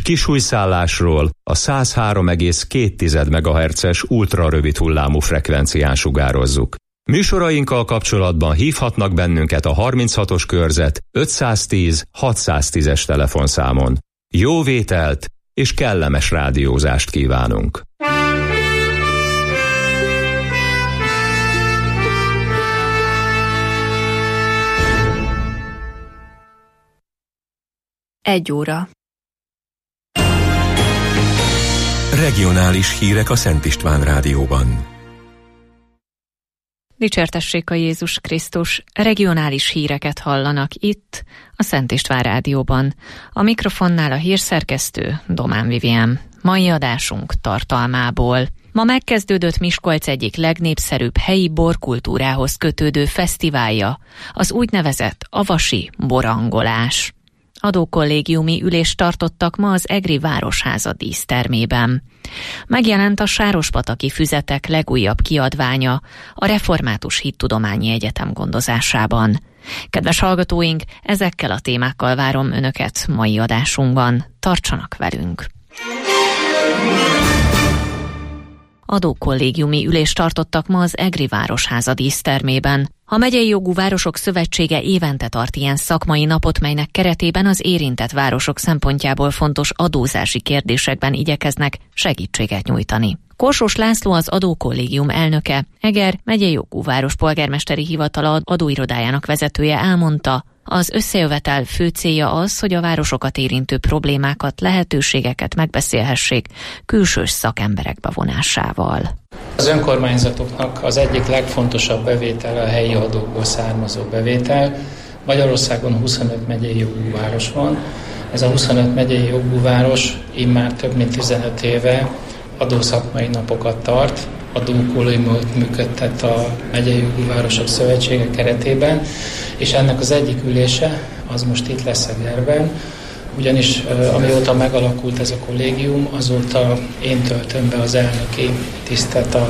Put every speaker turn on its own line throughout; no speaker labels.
kisújszállásról a 103,2 MHz-es ultrarövid hullámú frekvencián sugározzuk. Műsorainkkal kapcsolatban hívhatnak bennünket a 36-os körzet 510 610-es telefonszámon. Jó vételt és kellemes rádiózást kívánunk!
Egy óra.
Regionális hírek a Szent István Rádióban.
Dicsértessék a Jézus Krisztus, regionális híreket hallanak itt, a Szent István Rádióban. A mikrofonnál a hírszerkesztő Domán Vivien. Mai adásunk tartalmából. Ma megkezdődött Miskolc egyik legnépszerűbb helyi borkultúrához kötődő fesztiválja, az úgynevezett avasi borangolás. Adókollégiumi ülést tartottak ma az Egri Városháza dísztermében. Megjelent a Sárospataki Füzetek legújabb kiadványa a Református Hittudományi Egyetem gondozásában. Kedves hallgatóink, ezekkel a témákkal várom Önöket mai adásunkban. Tartsanak velünk! Adókollégiumi ülést tartottak ma az Egri Városháza dísztermében. A Megyei Jogú Városok Szövetsége évente tart ilyen szakmai napot, melynek keretében az érintett városok szempontjából fontos adózási kérdésekben igyekeznek segítséget nyújtani. Korsós László, az Adókollégium elnöke, Eger Megyei Jogú Város Polgármesteri Hivatala adóirodájának vezetője elmondta, az összejövetel fő célja az, hogy a városokat érintő problémákat, lehetőségeket megbeszélhessék külsős szakemberek bevonásával.
Az önkormányzatoknak az egyik legfontosabb bevétele a helyi adókból származó bevétel. Magyarországon 25 megyei jogú város van. Ez a 25 megyei jogú város immár több mint 15 éve adószakmai napokat tart, adókollégiumot működtet a Megyei Jogú Városok Szövetsége keretében, és ennek az egyik ülése az most itt lesz Egerben, ugyanis amióta megalakult ez a kollégium, azóta én töltöm be az elnöki tisztet a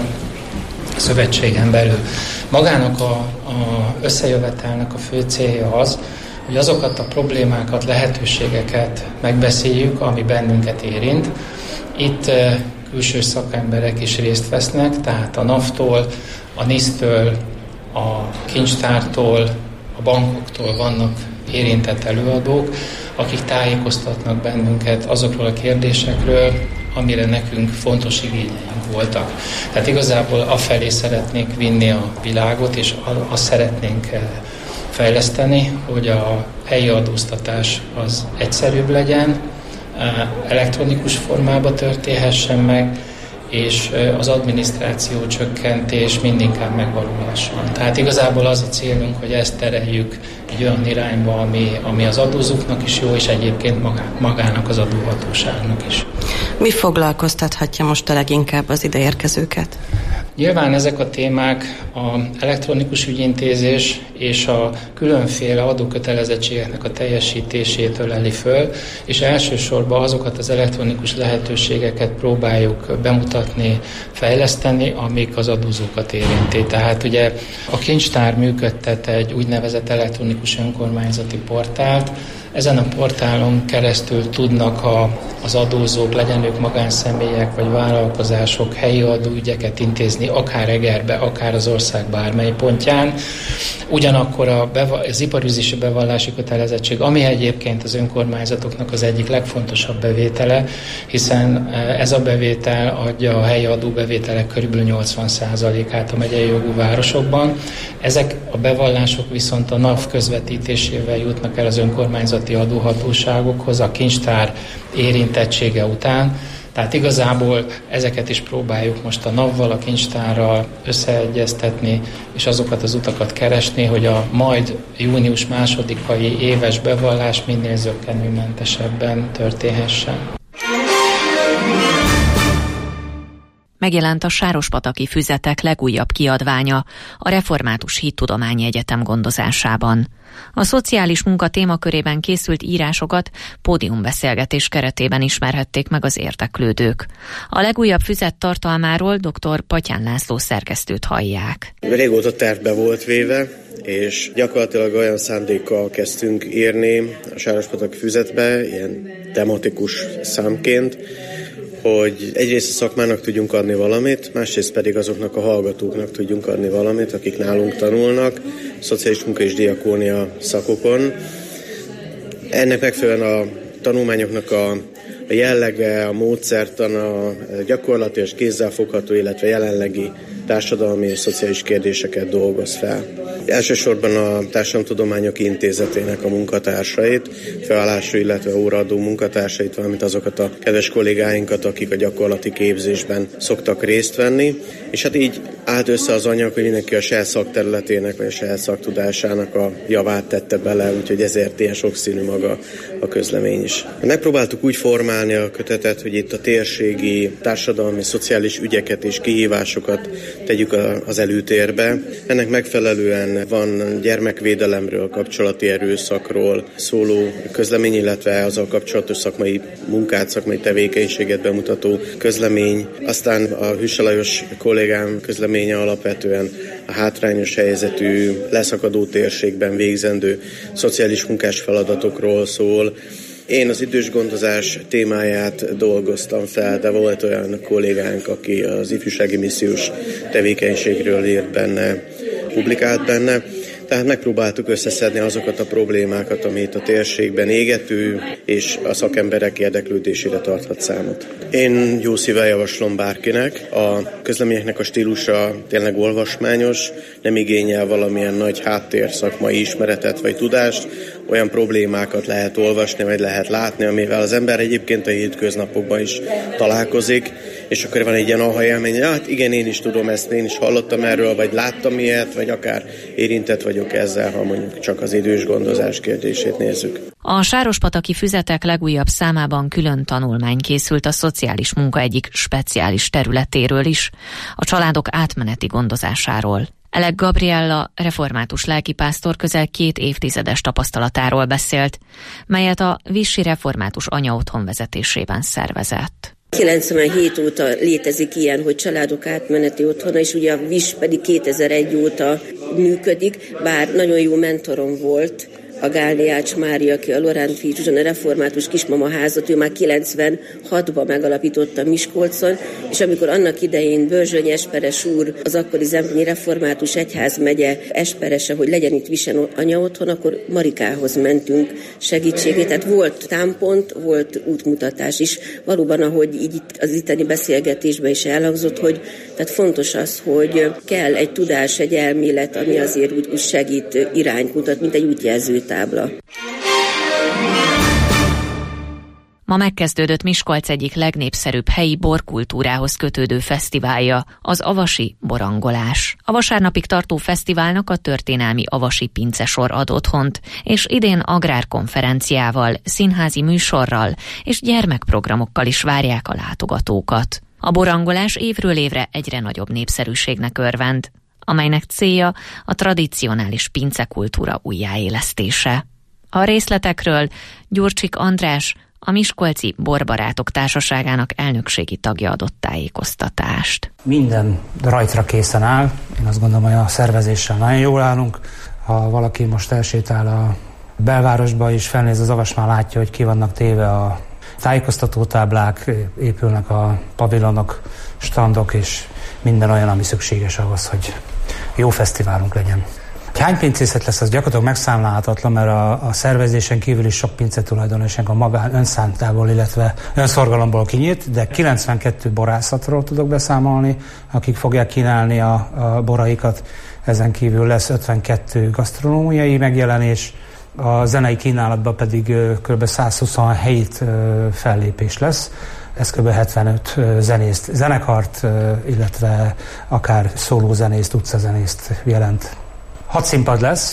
szövetségen belül. Magának a összejövetelnek a fő célja az, hogy azokat a problémákat, lehetőségeket megbeszéljük, ami bennünket érint. Itt külső szakemberek is részt vesznek, tehát a NAV-tól, a NISZ-től, a kincstártól, a bankoktól vannak érintett előadók, akik tájékoztatnak bennünket azokról a kérdésekről, amire nekünk fontos igényeink voltak. Tehát igazából afelé szeretnénk vinni a világot, és azt szeretnénk fejleszteni, hogy a helyi adóztatás az egyszerűbb legyen, elektronikus formában történhessen meg, és az adminisztráció csökkentés mindinkább megvalósulhasson. Tehát igazából az a célunk, hogy ezt tereljük egy olyan irányba, ami az adózóknak is jó, és egyébként magának az adóhatóságnak is.
Mi foglalkoztathatja most a leginkább az ideérkezőket?
Nyilván ezek a témák az elektronikus ügyintézés és a különféle adókötelezettségeknek a teljesítésétől öli föl, és elsősorban azokat az elektronikus lehetőségeket próbáljuk bemutatni, fejleszteni, amik az adózókat érinti. Tehát ugye a kincstár működtet egy úgynevezett elektronikus önkormányzati portált. Ezen a portálon keresztül tudnak az adózók, legyen ők magánszemélyek vagy vállalkozások, helyi adóügyeket intézni, akár Egerbe, akár az ország bármely pontján. Ugyanakkor az iparűzési bevallási kötelezettség, ami egyébként az önkormányzatoknak az egyik legfontosabb bevétele, hiszen ez a bevétel adja a helyi adóbevételek körülbelül 80%-át a megyei jogú városokban. Ezek a bevallások viszont a NAV közvetítésével jutnak el az önkormányzati adóhatóságokhoz, a kincstár érintettsége után. Tehát igazából ezeket is próbáljuk most a NAV-val, a kincstárral összeegyeztetni, és azokat az utakat keresni, hogy a majd június 2-ai éves bevallás minél zökkenőmentesebben történhessen.
Megjelent a Sárospataki Füzetek legújabb kiadványa a Református Hittudományi Egyetem gondozásában. A szociális munka témakörében készült írásokat pódiumbeszélgetés keretében ismerhették meg az érdeklődők. A legújabb füzet tartalmáról dr. Patyán László szerkesztőt hallják.
Régóta tervbe volt véve, és gyakorlatilag olyan szándékkal kezdtünk írni a Sárospataki Füzetbe, ilyen tematikus számként, hogy egyrészt a szakmának tudjunk adni valamit, másrészt pedig azoknak a hallgatóknak tudjunk adni valamit, akik nálunk tanulnak, szociális munka és diakónia szakokon. Ennek megfelelően a tanulmányoknak a jellege, a módszertana, gyakorlati és kézzelfogható, illetve jelenlegi társadalmi és szociális kérdéseket dolgoz fel. Elsősorban a Társadalomtudományok Intézetének a munkatársait, felállású, illetve óraadó munkatársait, valamint azokat a kedves kollégáinkat, akik a gyakorlati képzésben szoktak részt venni. És hát így állt össze az anyag, hogy mindenki a saját szakterületének, vagy a saját szaktudásának a javát tette bele, úgyhogy ezért ilyen sokszínű maga a közlemény is. Megpróbáltuk úgy formálni a kötetet, hogy itt a térségi, társadalmi, szociális ügyeket és kihívásokat tegyük az előtérbe. Ennek megfelelően van gyermekvédelemről, kapcsolati erőszakról szóló közlemény, illetve azzal kapcsolatos szakmai munkát, szakmai tevékenységet bemutató közlemény. Aztán a Hüsse Lajos kollégám közleménye alapvetően a hátrányos helyzetű, leszakadó térségben végzendő szociális munkás feladatokról szól. Én az idős gondozás témáját dolgoztam fel, de volt olyan kollégánk, aki az ifjúsági missziós tevékenységről írt benne, publikált benne. Tehát megpróbáltuk összeszedni azokat a problémákat, amit a térségben égető, és a szakemberek érdeklődésére tarthat számot. Én jó szívvel javaslom bárkinek. A közleményeknek a stílusa tényleg olvasmányos, nem igényel valamilyen nagy háttér szakmai ismeretet vagy tudást, olyan problémákat lehet olvasni, vagy lehet látni, amivel az ember egyébként a hétköznapokban is találkozik, és akkor van egy ilyen aha élmény, hát igen, én is tudom ezt, én is hallottam erről, vagy láttam ilyet, vagy akár érintett vagyok ezzel, ha mondjuk csak az idős gondozás kérdését nézzük.
A Sárospataki Füzetek legújabb számában külön tanulmány készült a szociális munka egyik speciális területéről is, a családok átmeneti gondozásáról. Elek Gabriella református lelkipásztor közel 2 évtizedes tapasztalatáról beszélt, melyet a Vissi Református Anyaotthon vezetésében szervezett.
97 óta létezik ilyen, hogy családok átmeneti otthona, és ugye a VIS pedig 2001 óta működik, bár nagyon jó mentorom volt, a Gálné Ács Mária, aki a Loránd-Fi Zsuzsana református kismama házat, ő már 96-ban megalapította Miskolcon, és amikor annak idején Börzsöny Esperes úr, az akkori Zemplényi Református Egyházmegye esperese, hogy legyen itt Visen anyaotthon, akkor Marikához mentünk segítségét, tehát volt támpont, volt útmutatás is. Valóban, ahogy így az itteni beszélgetésben is elhangzott, hogy tehát fontos az, hogy kell egy tudás, egy elmélet, ami azért úgy segít, irányt mutat, mint egy útjelző tábla.
Ma megkezdődött Miskolc egyik legnépszerűbb helyi borkultúrához kötődő fesztiválja, az avasi borangolás. A vasárnapig tartó fesztiválnak a történelmi avasi pincesor ad otthont, és idén agrárkonferenciával, színházi műsorral és gyermekprogramokkal is várják a látogatókat. A borangolás évről évre egyre nagyobb népszerűségnek örvend, amelynek célja a tradicionális pincekultúra újjáélesztése. A részletekről Gyurcsik András, a Miskolci Borbarátok Társaságának elnökségi tagja adott tájékoztatást.
Minden rajtra készen áll. Én azt gondolom, hogy a szervezéssel nagyon jól állunk. Ha valaki most elsétál a belvárosba és felnéz az avasmán, látja, hogy ki vannak téve a tájékoztatótáblák, épülnek a pavilonok, standok és minden olyan, ami szükséges ahhoz, hogy jó fesztiválunk legyen. Hány pincészet lesz, az gyakorlatilag megszámlálhatatlan, mert a szervezésen kívül is sok pincetulajdonosnak a magán önszántából, illetve önszorgalomból kinyílt, de 92 borászatról tudok beszámolni, akik fogják kínálni a boraikat. Ezen kívül lesz 52 gasztronómiai megjelenés, a zenei kínálatban pedig kb. 127 fellépés lesz. Ez kb. 75 zenészt, zenekart, illetve akár szólózenészt, utcazenészt jelent. 6 színpad lesz,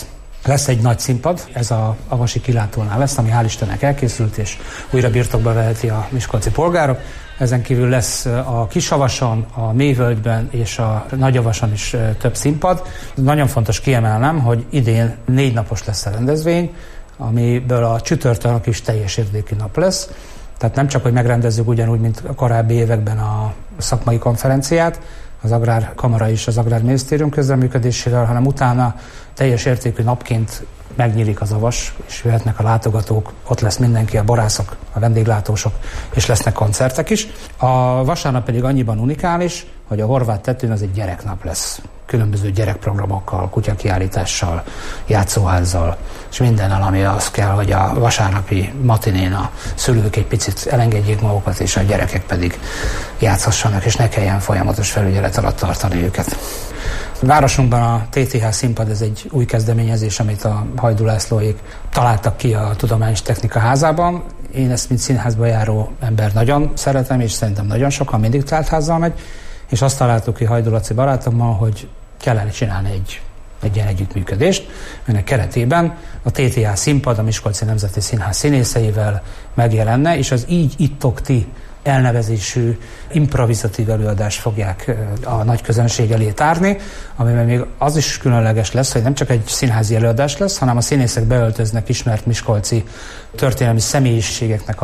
Lesz egy nagy színpad, ez a Avasi kilátónál lesz, ami hál' Istennek elkészült, és újra birtokba veheti a miskolci polgárok. Ezen kívül lesz a Kisavason, a Mélyvölgyben és a Nagyavason is több színpad. Nagyon fontos kiemelnem, hogy idén 4 napos lesz a rendezvény, amiből a csütörtök is teljes értékű nap lesz. Tehát nem csak, hogy megrendezzük ugyanúgy, mint a korábbi években a szakmai konferenciát, az Agrárkamara és az Agrárminisztérium közreműködésével, hanem utána teljes értékű napként megnyílik az Avas, és jöhetnek a látogatók, ott lesz mindenki, a borászok, a vendéglátósok, és lesznek koncertek is. A vasárnap pedig annyiban unikális, hogy a Horváth tetőn az egy gyereknap lesz. Különböző gyerekprogramokkal, kutyakiállítással, játszóházzal, és mindennel, ami az kell, hogy a vasárnapi matinén a szülők egy picit elengedjék magukat, és a gyerekek pedig játszhassanak, és ne kelljen folyamatos felügyelet alatt tartani őket. A városunkban a TTH színpad, ez egy új kezdeményezés, amit a Hajdú Lászlóék találtak ki a Tudományos Technika Házában. Én ezt, mint színházba járó ember nagyon szeretem, és szerintem nagyon sokan mindig teltházzal megy, és azt találtuk ki Hajdú Laci barátommal, hogy kellene csinálni egy ilyen együttműködést, ennek keretében a TTH színpad a Miskolci Nemzeti Színház színészeivel megjelenne, és az Így ittok ti elnevezésű improvizatív előadást fogják a nagy közönség elé tárni, amiben még az is különleges lesz, hogy nem csak egy színházi előadás lesz, hanem a színészek beöltöznek ismert miskolci történelmi személyiségeknek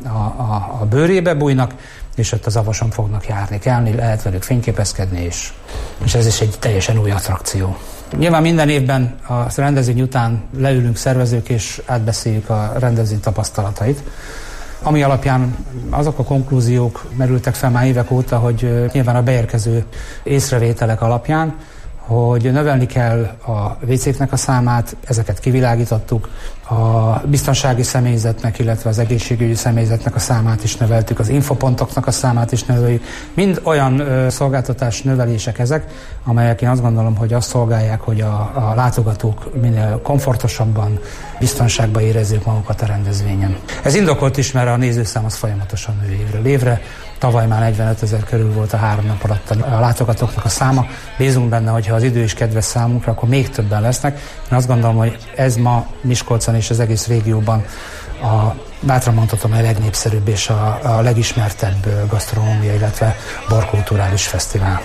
a bőrébe bújnak, és ott az Avason fognak járni, kelni, lehet velük fényképezkedni, és ez is egy teljesen új attrakció. Nyilván minden évben a rendezvény után leülünk szervezők, és átbeszéljük a rendezvény tapasztalatait, ami alapján azok a konklúziók merültek fel már évek óta, hogy nyilván a beérkező észrevételek alapján, hogy növelni kell a WC-knek a számát, ezeket kivilágítottuk, a biztonsági személyzetnek, illetve az egészségügyi személyzetnek a számát is növeltük, az infopontoknak a számát is növeljük. Mind olyan szolgáltatás növelések ezek, amelyek én azt gondolom, hogy azt szolgálják, hogy a látogatók minél komfortosabban, biztonságban érezzék magukat a rendezvényen. Ez indokolt is, mert a nézőszám az folyamatosan nő évről évre. Tavaly már 45 000 körül volt a 3 nap alatt a látogatóknak a száma. Bízunk benne, hogy ha az idő is kedves számunkra, akkor még többen lesznek. Én azt gondolom, hogy ez ma Miskolcon és az egész régióban bátran mondhatom, a legnépszerűbb és a legismertebb gasztronómia, illetve borkulturális fesztivál.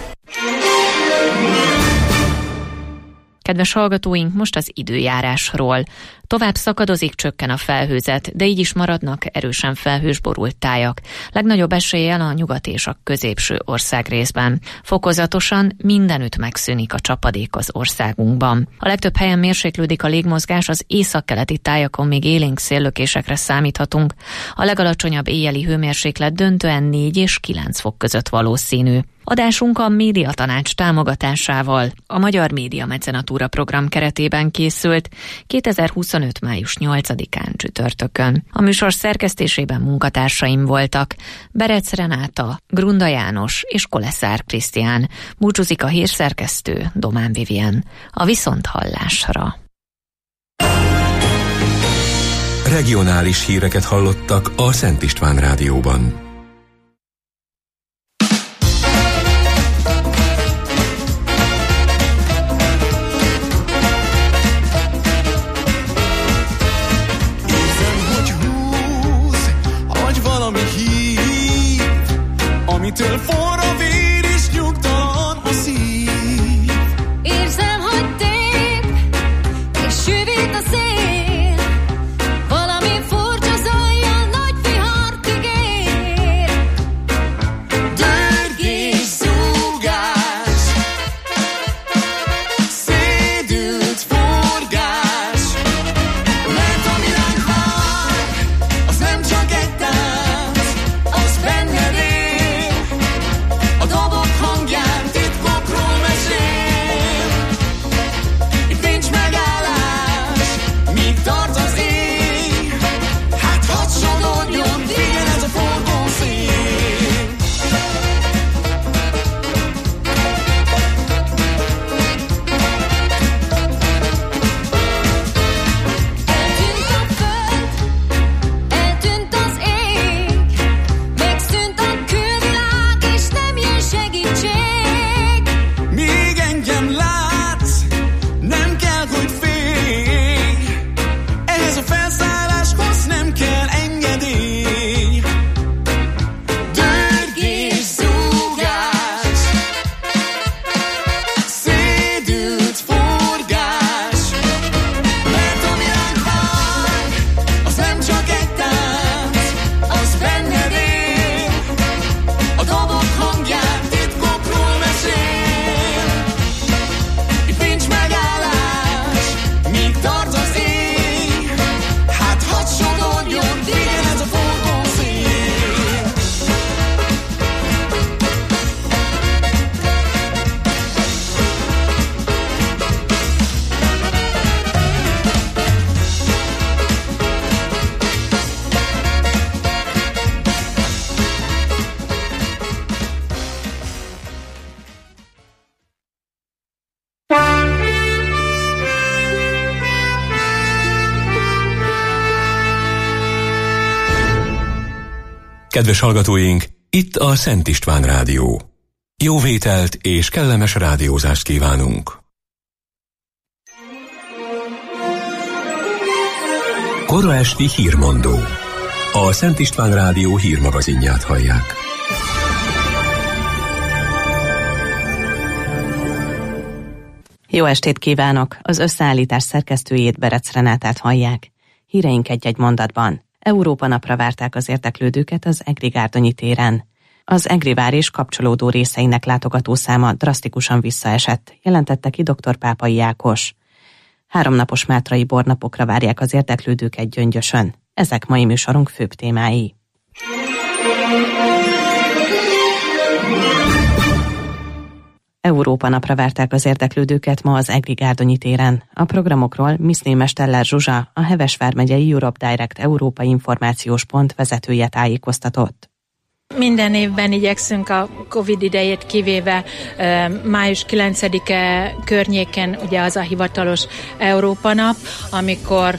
Kedves hallgatóink, most az időjárásról. Tovább szakadozik, csökken a felhőzet, de így is maradnak erősen felhős borult tájak. Legnagyobb eséllyel a nyugat és a középső országrészben. Fokozatosan mindenütt megszűnik a csapadék az országunkban. A legtöbb helyen mérséklődik a légmozgás, az északkeleti tájakon még élénk széllökésekre számíthatunk. A legalacsonyabb éjjeli hőmérséklet döntően 4 és 9 fok között valószínű. Adásunk a Médiatanács támogatásával a Magyar Média Mecenatúra program keretében készült 2025. május 8-án csütörtökön. A műsor szerkesztésében munkatársaim voltak Berec Renáta, Grunda János és Koleszár Krisztián. Búcsúzik a hírszerkesztő Domán Vivien. A viszonthallásra.
Regionális híreket hallottak a Szent István Rádióban.
Amitől forra vér és nyugtalan a szív.
Érzem, hogy tép, és süvít a szél. Valami furcsa zajjal nagy vihart ígér.
Dörgés, zúgás, szédült forgás. Mert a világ vár, az nem csak egy tánc, az benned él.
Kedves hallgatóink, itt a Szent István Rádió. Jó vételt és kellemes rádiózást kívánunk! Kora esti hírmondó. A Szent István Rádió hírmagazinját hallják.
Jó estét kívánok! Az összeállítás szerkesztőjét, Berec Renátát hallják. Híreink egy-egy mondatban. Európa napra várták az érdeklődőket az Egri Gárdonyi téren. Az Egri vár és kapcsolódó részeinek látogatószáma drasztikusan visszaesett, jelentette ki dr. Pápai Ákos. 3 napos mátrai bornapokra várják az érdeklődőket Gyöngyösön. Ezek mai műsorunk főbb témái. Európa napra várták az érdeklődőket ma az Egri Gárdonyi téren. A programokról Miszné Mesteller Zsuzsa, a Heves vármegyei Europe Direct Európai Információs Pont vezetője tájékoztatott.
Minden évben igyekszünk a Covid idejét kivéve május 9-e környéken, ugye az a hivatalos Európa nap, amikor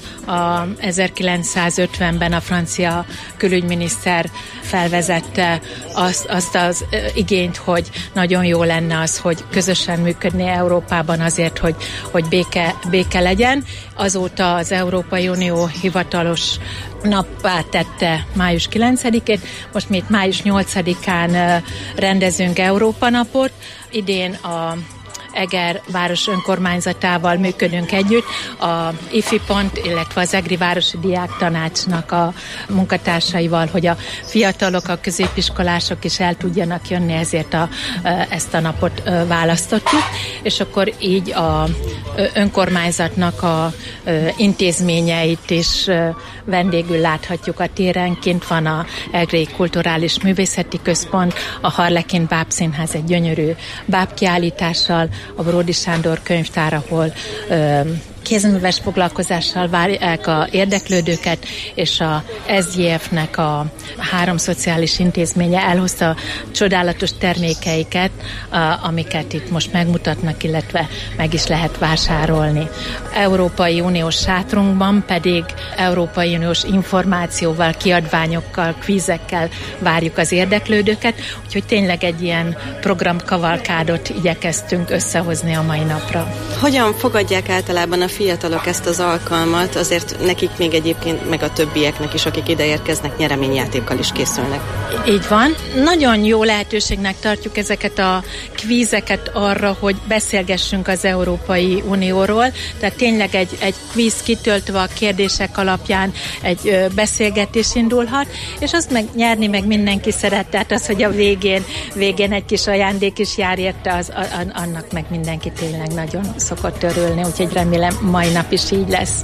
1950-ben a francia külügyminiszter felvezette azt az igényt, hogy nagyon jó lenne az, hogy közösen működni Európában azért, hogy béke legyen. Azóta az Európai Unió hivatalos nappá tette május 9-ét, most mi itt május 8-án rendezünk Európa napot. Idén a Eger város önkormányzatával működünk együtt, a IFI Pont, illetve az Egri Városi Diáktanácsnak a munkatársaival, hogy a fiatalok, a középiskolások is el tudjanak jönni, ezért ezt a napot választottuk, és akkor így a önkormányzatnak a intézményeit is vendégül láthatjuk a téren. Kint van a Egri Kulturális Művészeti Központ, a Harlekin Bábszínház egy gyönyörű bábkiállítással, a Bródi Sándor könyvtár, ahol kézműves foglalkozással várják a érdeklődőket, és a SZDF-nek a 3 szociális intézménye elhozta csodálatos termékeiket, amiket itt most megmutatnak, illetve meg is lehet vásárolni. Európai Uniós sátrunkban pedig Európai Uniós információval, kiadványokkal, kvízekkel várjuk az érdeklődőket, úgyhogy tényleg egy ilyen programkavalkádot igyekeztünk összehozni a mai napra.
Hogyan fogadják általában a fiatalok ezt az alkalmat, azért nekik még egyébként, meg a többieknek is, akik ide érkeznek, nyereményjátékkal is készülnek?
Így van. Nagyon jó lehetőségnek tartjuk ezeket a kvízeket arra, hogy beszélgessünk az Európai Unióról, tehát tényleg egy kvíz kitöltve a kérdések alapján egy beszélgetés indulhat, és azt meg nyerni meg mindenki szeret, tehát az, hogy a végén egy kis ajándék is jár érte, annak meg mindenki tényleg nagyon szokott örülni, úgyhogy remélem mai nap is így lesz.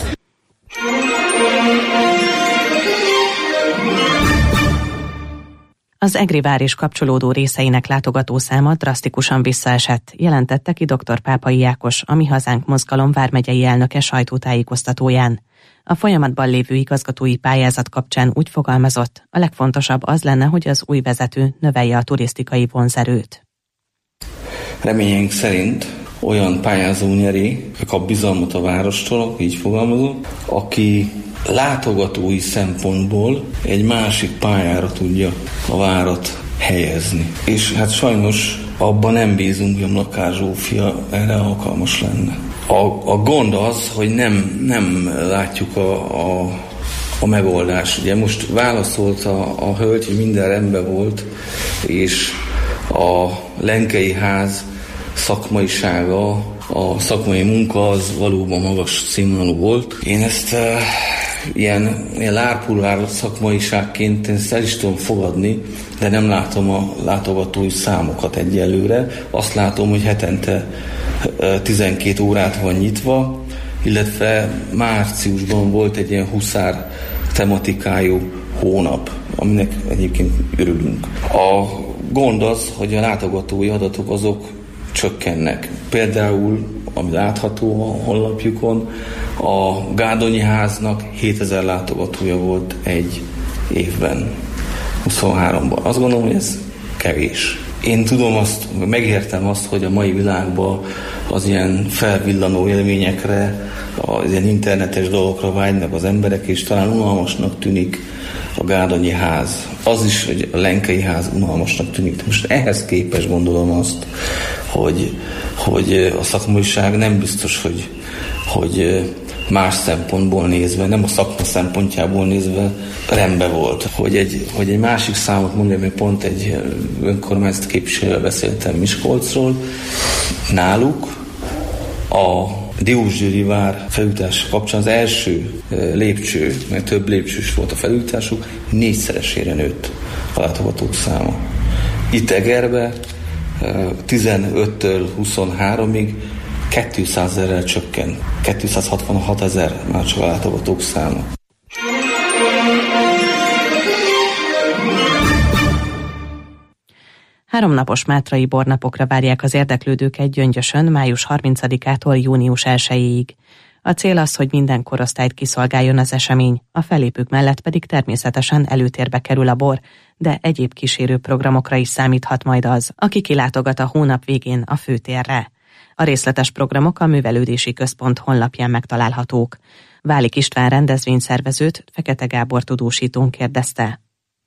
Az Egri vár és kapcsolódó részeinek látogatószáma drasztikusan visszaesett, jelentette ki dr. Pápai Ákos, a Mi Hazánk Mozgalom vármegyei elnöke sajtótájékoztatóján. A folyamatban lévő igazgatói pályázat kapcsán úgy fogalmazott, a legfontosabb az lenne, hogy az új vezető növelje a turisztikai vonzerőt.
Reményeink szerint olyan pályázó nyeri, kap bizalmat a várostól, így fogalmazom, aki látogatói szempontból egy másik pályára tudja a várat helyezni. És hát sajnos abban nem bízunk, hogy a Mlakár Zsófia erre alkalmas lenne. A gond az, hogy nem látjuk a megoldást. Ugye most válaszolt a hölgy, hogy minden rendben volt, és a Lenkei Ház szakmaisága, a szakmai munka az valóban magas színvonalú volt. Én ezt ilyen lárpulvár szakmaiságként ezt el is tudom fogadni, de nem látom a látogatói számokat egyelőre. Azt látom, hogy hetente 12 órát van nyitva, illetve márciusban volt egy ilyen huszár tematikájú hónap, aminek egyébként örülünk. A gond az, hogy a látogatói adatok azok csökkennek. Például, ami látható a honlapjukon, a Gárdonyi Háznak 7000 látogatója volt egy évben, 23-ban. Azt gondolom, hogy ez kevés. Én tudom azt, megértem azt, hogy a mai világban az ilyen felvillanó élményekre, az ilyen internetes dolgokra vágynak az emberek, és talán unalmasnak tűnik a gárdonyi ház. Az is, hogy a Lenkei ház unalmasnak tűnik. Most ehhez képest gondolom azt, hogy a szakmaiság nem biztos, hogy más szempontból nézve, nem a szakma szempontjából nézve rendben volt. Hogy egy másik számot mondjam, hogy pont egy önkormányzati képviselővel beszéltem Miskolcról. Náluk a Diósgyőri vár felújítása kapcsán az első lépcső, mert több lépcsős volt a felújításuk, 4-szeresére nőtt a látogatók száma. Itt Egerbe 15-től 23-ig 200 000-rel csökken. 266 000 már csak a látogatók száma.
Háromnapos mátrai bornapokra várják az érdeklődőket Gyöngyösön május 30-ától június 1-ig. A cél az, hogy minden korosztályt kiszolgáljon az esemény, a fellépők mellett pedig természetesen előtérbe kerül a bor, de egyéb kísérő programokra is számíthat majd az, aki kilátogat a hónap végén a főtérre. A részletes programok a Művelődési Központ honlapján megtalálhatók. Válik István rendezvényszervezőt Fekete Gábor tudósítón kérdezte.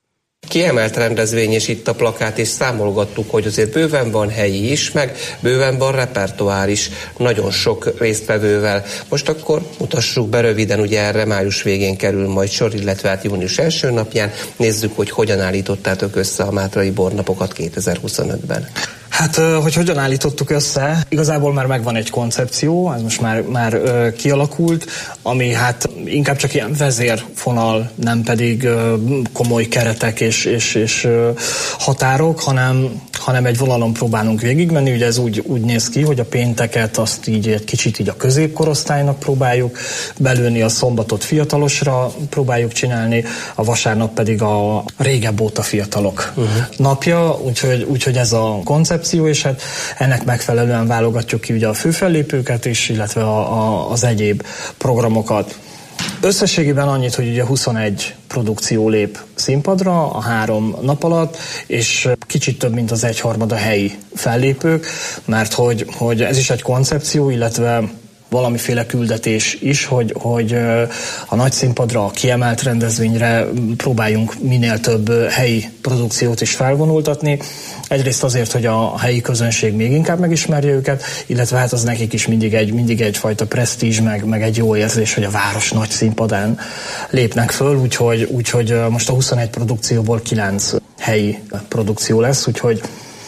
Kiemelt rendezvény, és itt a plakát, és számolgattuk, hogy azért bőven van helyi is, meg bőven van repertoár is, nagyon sok résztvevővel. Most akkor mutassuk be röviden, ugye erre május végén kerül majd sor, illetve hát június első napján. Nézzük, hogy hogyan állítottátok össze a mátrai bornapokat 2025-ben.
Hát, hogy hogyan állítottuk össze, igazából már megvan egy koncepció, ez most már kialakult, ami hát inkább csak ilyen vezérfonal, nem pedig komoly keretek és határok, hanem egy vonalon próbálunk végigmenni. Ugye ez úgy néz ki, hogy a pénteket azt így egy kicsit így a középkorosztálynak próbáljuk belőni, a szombatot fiatalosra próbáljuk csinálni, a vasárnap pedig a régebb óta fiatalok napja, úgyhogy ez a koncepció, és hát ennek megfelelően válogatjuk ki ugye a főfellépőket is, illetve az egyéb programokat. Összességében annyit, hogy ugye 21 produkció lép színpadra a 3 nap alatt, és kicsit több, mint az 1/3 a helyi fellépők, mert hogy ez is egy koncepció, illetve valamiféle küldetés is, hogy a nagy színpadra, a kiemelt rendezvényre próbáljunk minél több helyi produkciót is felvonultatni. Egyrészt azért, hogy a helyi közönség még inkább megismerje őket, illetve hát az nekik is mindig egyfajta presztízs, meg egy jó érzés, hogy a város nagy színpadán lépnek föl, úgyhogy most a 21 produkcióból 9 helyi produkció lesz, úgyhogy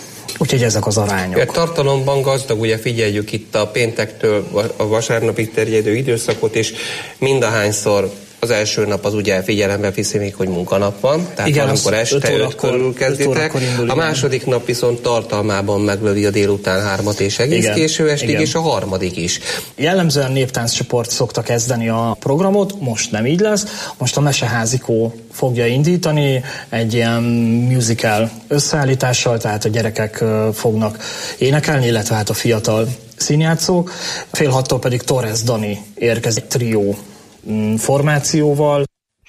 ezek az arányok.
A tartalomban gazdag, ugye figyeljük itt a péntektől a vasárnapig terjedő időszakot, és mindahányszor az első nap az ugye figyelembe viszi még, hogy munkanap van, tehát igen, amikor este 5 körül kezditek. A második nap viszont tartalmában meglövi a délután 3-at és egész késő estig, és a harmadik is.
Jellemzően néptánccsoport szokta kezdeni a programot, most nem így lesz. Most a Meseházikó fogja indítani egy ilyen musical összeállítással, tehát a gyerekek fognak énekelni, illetve hát a fiatal színjátszók. 5:30-tól pedig Torres Dani érkezik trió formációval.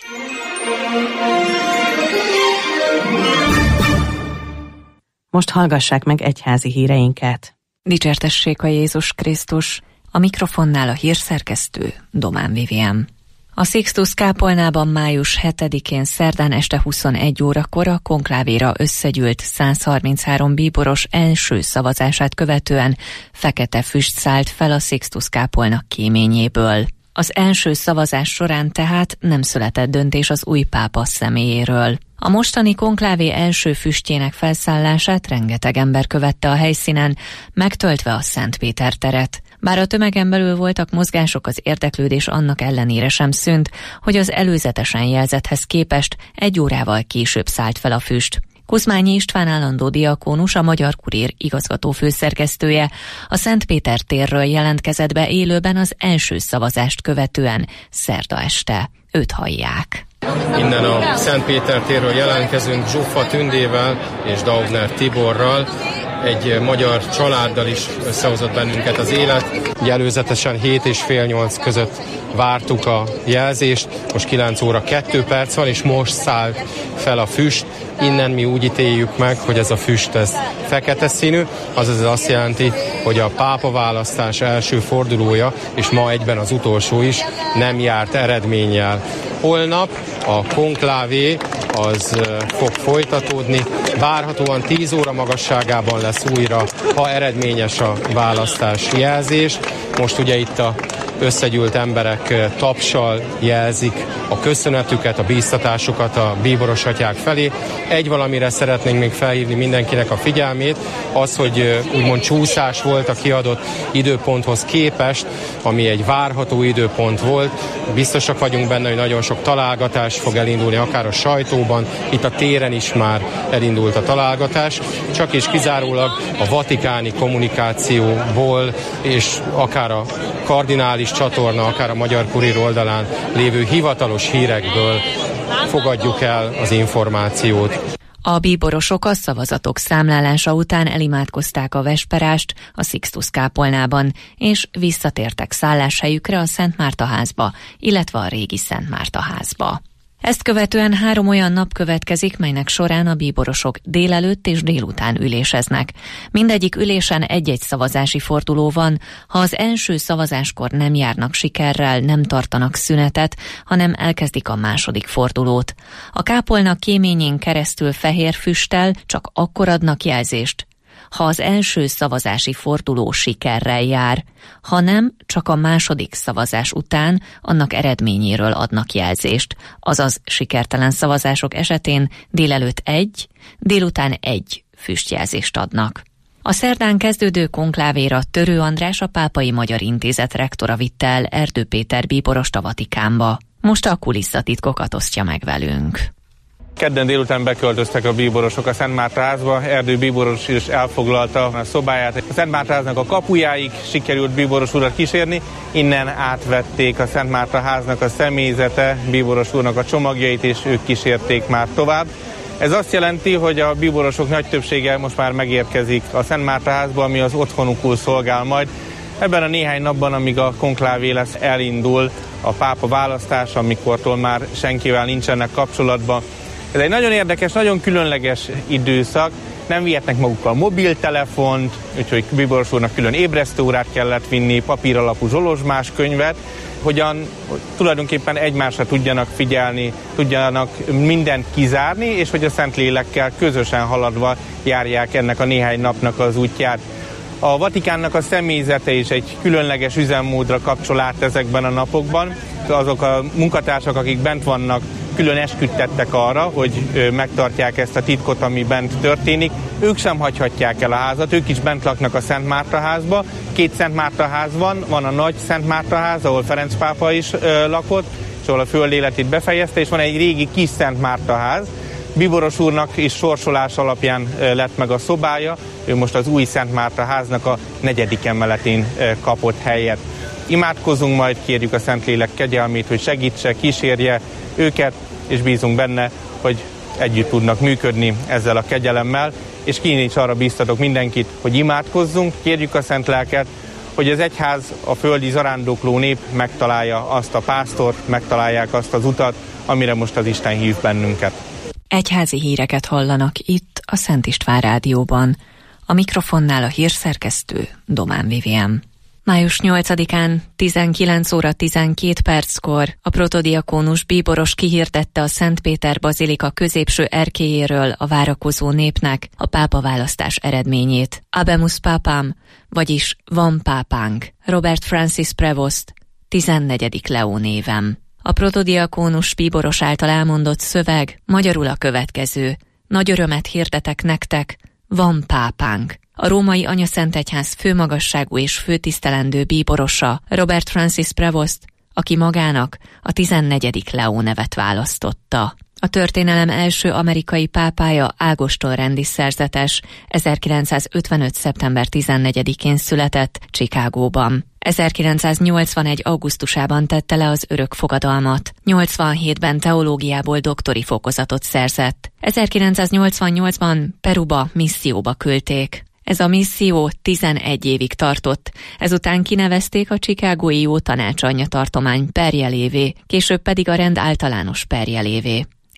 Most hallgassák meg egyházi híreinket.
Dicsértessék a Jézus Krisztus, a mikrofonnál a hírszerkesztő Domán Vivien. A Sixtus kápolnában május 7-én szerdán este 21 órakor a konklávéra összegyűlt 133 bíboros első szavazását követően fekete füst szállt fel a Sixtus kápolna kéményéből. Az első szavazás során tehát nem született döntés az új pápa személyéről. A mostani konklávé első füstjének felszállását rengeteg ember követte a helyszínen, megtöltve a Szent Péter teret. Bár a tömegen belül voltak mozgások, az érdeklődés annak ellenére sem szűnt, hogy az előzetesen jelzethez képest 1 órával később szállt fel a füst. Kuzmányi István állandó diakónus, a Magyar Kurír igazgató főszerkesztője a Szent Péter térről jelentkezett be élőben az első szavazást követően szerda este. Őt hallják.
Innen a Szent Péter térről jelentkezünk Zsuffa Tündével és Daubner Tiborral. Egy magyar családdal is összehozott bennünket az élet. Ugye előzetesen 7 és fél 8 között vártuk a jelzést, most 9 óra 2 perc van, és most szállt fel a füst. Innen mi úgy ítéljük meg, hogy ez a füst ez fekete színű, azaz ez azt jelenti, hogy a pápaválasztás első fordulója, és ma egyben az utolsó is nem járt eredménnyel. Holnap a konklávé az fog folytatódni. Várhatóan 10 óra magasságában lesz újra, ha eredményes a választási jelzés. Most ugye itt a összegyűlt emberek tapssal jelzik a köszönetüket, a bíztatásukat a bíboros atyák felé. Egy valamire szeretnénk még felhívni mindenkinek a figyelmét, az, hogy úgymond csúszás volt a kiadott időponthoz képest, ami egy várható időpont volt. Biztosak vagyunk benne, hogy nagyon sok találgatás fog elindulni, akár a sajtóban, itt a téren is már elindult a találgatás, csak és kizárólag a vatikáni kommunikációból, és akár a kardinális csatorna, akár a Magyar Kurír oldalán lévő hivatalos hírekből fogadjuk el az információt.
A bíborosok a szavazatok számlálása után elimádkozták a vesperást a Sixtus kápolnában, és visszatértek szálláshelyükre a Szent Márta házba, illetve a régi Szent Márta házba. Ezt követően 3 olyan nap következik, melynek során a bíborosok délelőtt és délután üléseznek. Mindegyik ülésen egy-egy szavazási forduló van, ha az első szavazáskor nem járnak sikerrel, nem tartanak szünetet, hanem elkezdik a második fordulót. A kápolna kéményén keresztül fehér füsttel csak akkor adnak jelzést, ha az első szavazási forduló sikerrel jár, ha nem, csak a második szavazás után annak eredményéről adnak jelzést, azaz sikertelen szavazások esetén délelőtt 1, délután 1 füstjelzést adnak. A szerdán kezdődő konklávéra Törő András, a Pápai Magyar Intézet rektora vitte el Erdő Péter bíborost a Vatikánba. Most a kulisszatitkokat osztja meg velünk.
Kedden délután beköltöztek a bíborosok a Szent Márta házba, Erdő bíboros is elfoglalta a szobáját. A Szent Márta háznak a kapujáig sikerült bíboros urat kísérni, innen átvették a Szent Márta háznak a személyzete, bíboros úrnak a csomagjait, és ők kísérték már tovább. Ez azt jelenti, hogy a bíborosok nagy többsége most már megérkezik a Szent Márta házba, ami az otthonukul szolgál majd. Ebben a néhány napban, amíg a konklávé lesz, elindul a pápa választás, amikortól már senkivel nincsenek kapcsolatban. Ez egy nagyon érdekes, nagyon különleges időszak. Nem vihetnek magukkal mobiltelefont, úgyhogy bíboros úrnak külön ébresztőórát kellett vinni, papíralapú zsolozsmás könyvet, hogyan tulajdonképpen egymásra tudjanak figyelni, tudjanak mindent kizárni, és hogy a Szentlélekkel közösen haladva járják ennek a néhány napnak az útját. A Vatikánnak a személyzete is egy különleges üzemmódra kapcsol át ezekben a napokban. Azok a munkatársak, akik bent vannak, külön esküdtettek arra, hogy megtartják ezt a titkot, ami bent történik. Ők sem hagyhatják el a házat, ők is bent laknak a Szent Márta házba. 2 Szent Márta ház van a nagy Szent Márta ház, ahol Ferenc pápa is lakott, és ahol a földéletét befejezte, és van egy régi kis Szent Márta ház. Bíboros úrnak is sorsolás alapján lett meg a szobája, ő most az új Szent Márta háznak a 4. emeletén kapott helyet. Imádkozunk, majd kérjük a Szentlélek kegyelmét, hogy segítse, kísérje őket, és bízunk benne, hogy együtt tudnak működni ezzel a kegyelemmel, és én is arra bíztatok mindenkit, hogy imádkozzunk, kérjük a Szent Lelket, hogy az egyház, a földi zarándokló nép megtalálja azt a pásztort, megtalálják azt az utat, amire most az Isten hív bennünket.
Egyházi híreket hallanak itt a Szent István Rádióban. A mikrofonnál a hírszerkesztő Domán Vivien. Május 8-án 19 óra 12 perckor a protodiakónus bíboros kihirdette a Szent Péter bazilika középső erkélyéről a várakozó népnek a pápaválasztás eredményét. Habemus Papam, vagyis van pápánk, Robert Francis Prevost, 14. Leó névem. A protodiakónus bíboros által elmondott szöveg magyarul a következő: nagy örömet hirdetek nektek, van pápánk. A római anyaszentegyház főmagasságú és főtisztelendő bíborosa, Robert Francis Prevost, aki magának a 14. Leó nevet választotta. A történelem első amerikai pápája Ágoston rendi szerzetes, 1955. szeptember 14-én született Chicagóban. 1981. augusztusában tette le az örök fogadalmat. 87-ben teológiából doktori fokozatot szerzett. 1988-ban Peruba misszióba küldték. Ez a misszió 11 évig tartott, ezután kinevezték a chicagói jó tanácsanyja tartomány perjelévé, később pedig a rend általános perjelévé.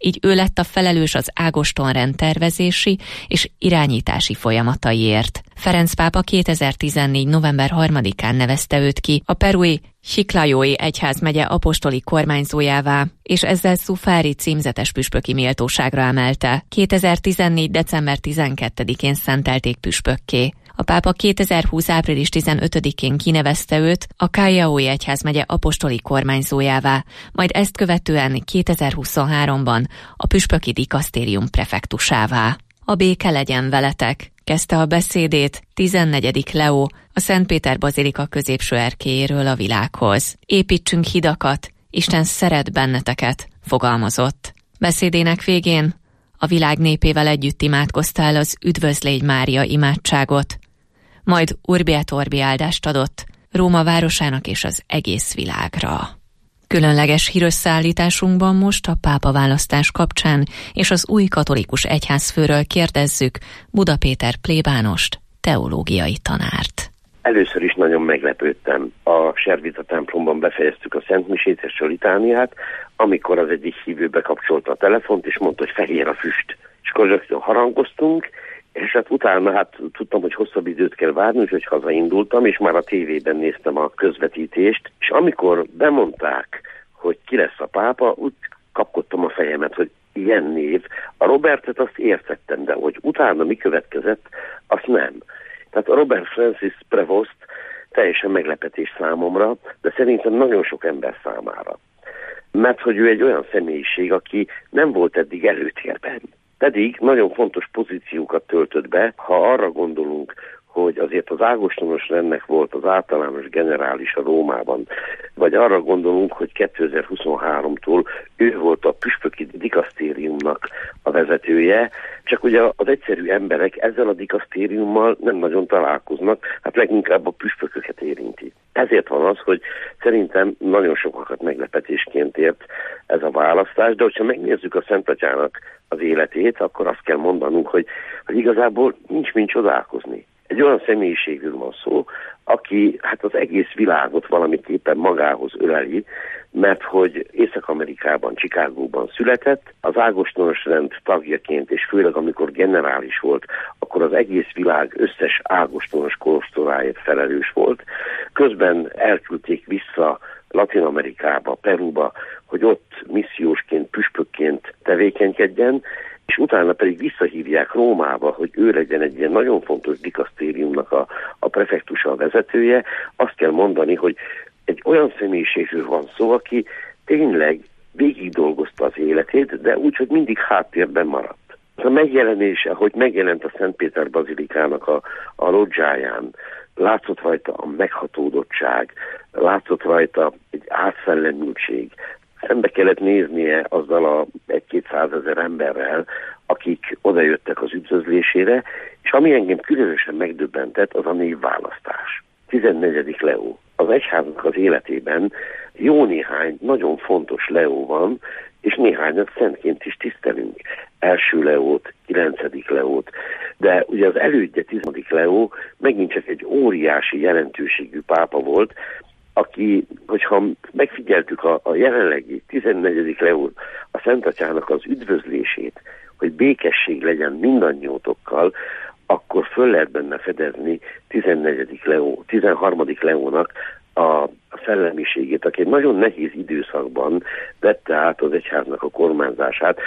így ő lett a felelős az Ágoston rendtervezési és irányítási folyamataiért. Ferenc pápa 2014. november 3-án nevezte őt ki a perui Chiclayói egyházmegye apostoli kormányzójává, és ezzel Szufári címzetes püspöki méltóságra emelte. 2014. december 12-én szentelték püspökké. A pápa 2020. április 15-én kinevezte őt a Callao-i egyházmegye apostoli kormányzójává, majd ezt követően 2023-ban a püspöki dikasztérium prefektusává. A béke legyen veletek, kezdte a beszédét 14. Leó a Szentpéter bazilika középső erkélyéről a világhoz. Építsünk hidakat, Isten szeret benneteket, fogalmazott. Beszédének végén a világ népével együtt imádkozta el az Üdvözlégy Mária imádságot, majd Urbi et Orbi áldást adott Róma városának és az egész világra. Különleges hírösszeállításunkban most a pápaválasztás kapcsán és az új katolikus egyházfőről kérdezzük Buda Péter plébánost, teológiai tanárt.
Először is nagyon meglepődtem. A Servita templomban befejeztük a Szentmisét és a litániát, amikor az egyik hívő bekapcsolta a telefont, és mondta, hogy fehér a füst. És akkor rögtön harangoztunk, és hát utána tudtam, hogy hosszabb időt kell várni, úgyhogy hazaindultam, és már a tévében néztem a közvetítést, és amikor bemondták, hogy ki lesz a pápa, úgy kapkodtam a fejemet, hogy ilyen név. A Robertet azt értettem, de hogy utána mi következett, azt nem. Tehát a Robert Francis Prevost teljesen meglepetés számomra, de szerintem nagyon sok ember számára. Mert hogy ő egy olyan személyiség, aki nem volt eddig előtérben. Pedig nagyon fontos pozíciókat töltött be, ha arra gondolunk, hogy azért az ágostonos rendnek volt az általános generális a Rómában, vagy arra gondolunk, hogy 2023-tól ő volt a püspöki dikasztériumnak a vezetője, csak ugye az egyszerű emberek ezzel a dikasztériummal nem nagyon találkoznak, hát leginkább a püspököket érinti. Ezért van az, hogy szerintem nagyon sokakat meglepetésként ért ez a választás, de hogyha megnézzük a Szent Atyának az életét, akkor azt kell mondanunk, hogy igazából nincs mint csodálkozni. Egy olyan személyiségről van szó, aki hát az egész világot valamiképpen magához öleli, mert hogy Észak-Amerikában, Chicagóban született, az ágostonos rend tagjaként, és főleg amikor generális volt, akkor az egész világ összes ágostonos kolosztoráért felelős volt. Közben elküldték vissza Latin-Amerikába, Peruba, hogy ott missziósként, püspökként tevékenykedjen, és utána pedig visszahívják Rómába, hogy ő legyen egy ilyen nagyon fontos dikasztériumnak a prefektusa, a vezetője. Azt kell mondani, hogy egy olyan személyiségről van szó, aki tényleg végig dolgozta az életét, de úgy, hogy mindig háttérben maradt. A megjelenése, hogy megjelent a Szentpéter bazilikának a lodzsáján, látszott rajta a meghatódottság, látszott rajta egy átszellemültség. Szembe kellett néznie azzal a 1-200 ezer emberrel, akik odajöttek az üdvözlésére, és ami engem különösen megdöbbentett, az a névválasztás. 14. Leó. Az egyháznak az életében jó néhány nagyon fontos Leó van, és néhányat szentként is tisztelünk. Első Leót, 9. Leót, de ugye az elődje 10. Leó megint csak egy óriási jelentőségű pápa volt, aki, hogyha megfigyeltük a jelenlegi 14. Leó, a Szent Atyának az üdvözlését, hogy békesség legyen mindannyiótokkal, akkor föl lehet benne fedezni 14. Leó, 13. Leónak a szellemiségét, aki egy nagyon nehéz időszakban vette át az egyháznak a kormányzását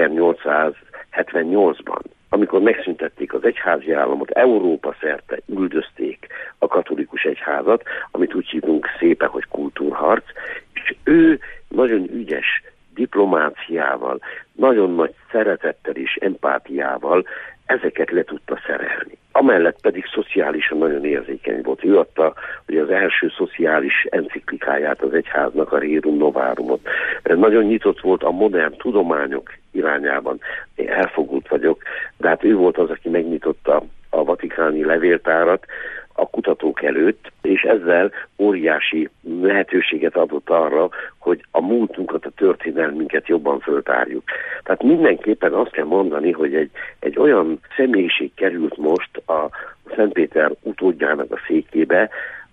1878-ban. Amikor megszüntették az egyházi államot, Európa szerte üldözték a katolikus egyházat, amit úgy hívunk szépen, hogy kultúrharc, és ő nagyon ügyes diplomáciával, nagyon nagy szeretettel és empátiával ezeket le tudta szerelni. Amellett pedig szociálisan nagyon érzékeny volt. Ő adta ugye az első szociális enciklikáját az egyháznak, a Rerum Novárumot. Nagyon nyitott volt a modern tudományok irányában. Én elfogult vagyok, de hát ő volt az, aki megnyitotta a vatikáni levéltárat a kutatók előtt, és ezzel óriási lehetőséget adott arra, hogy a múltunkat, a történelmünket jobban föltárjuk. Tehát mindenképpen azt kell mondani, hogy egy olyan személyiség került most a Szentpéter utódjának a székébe,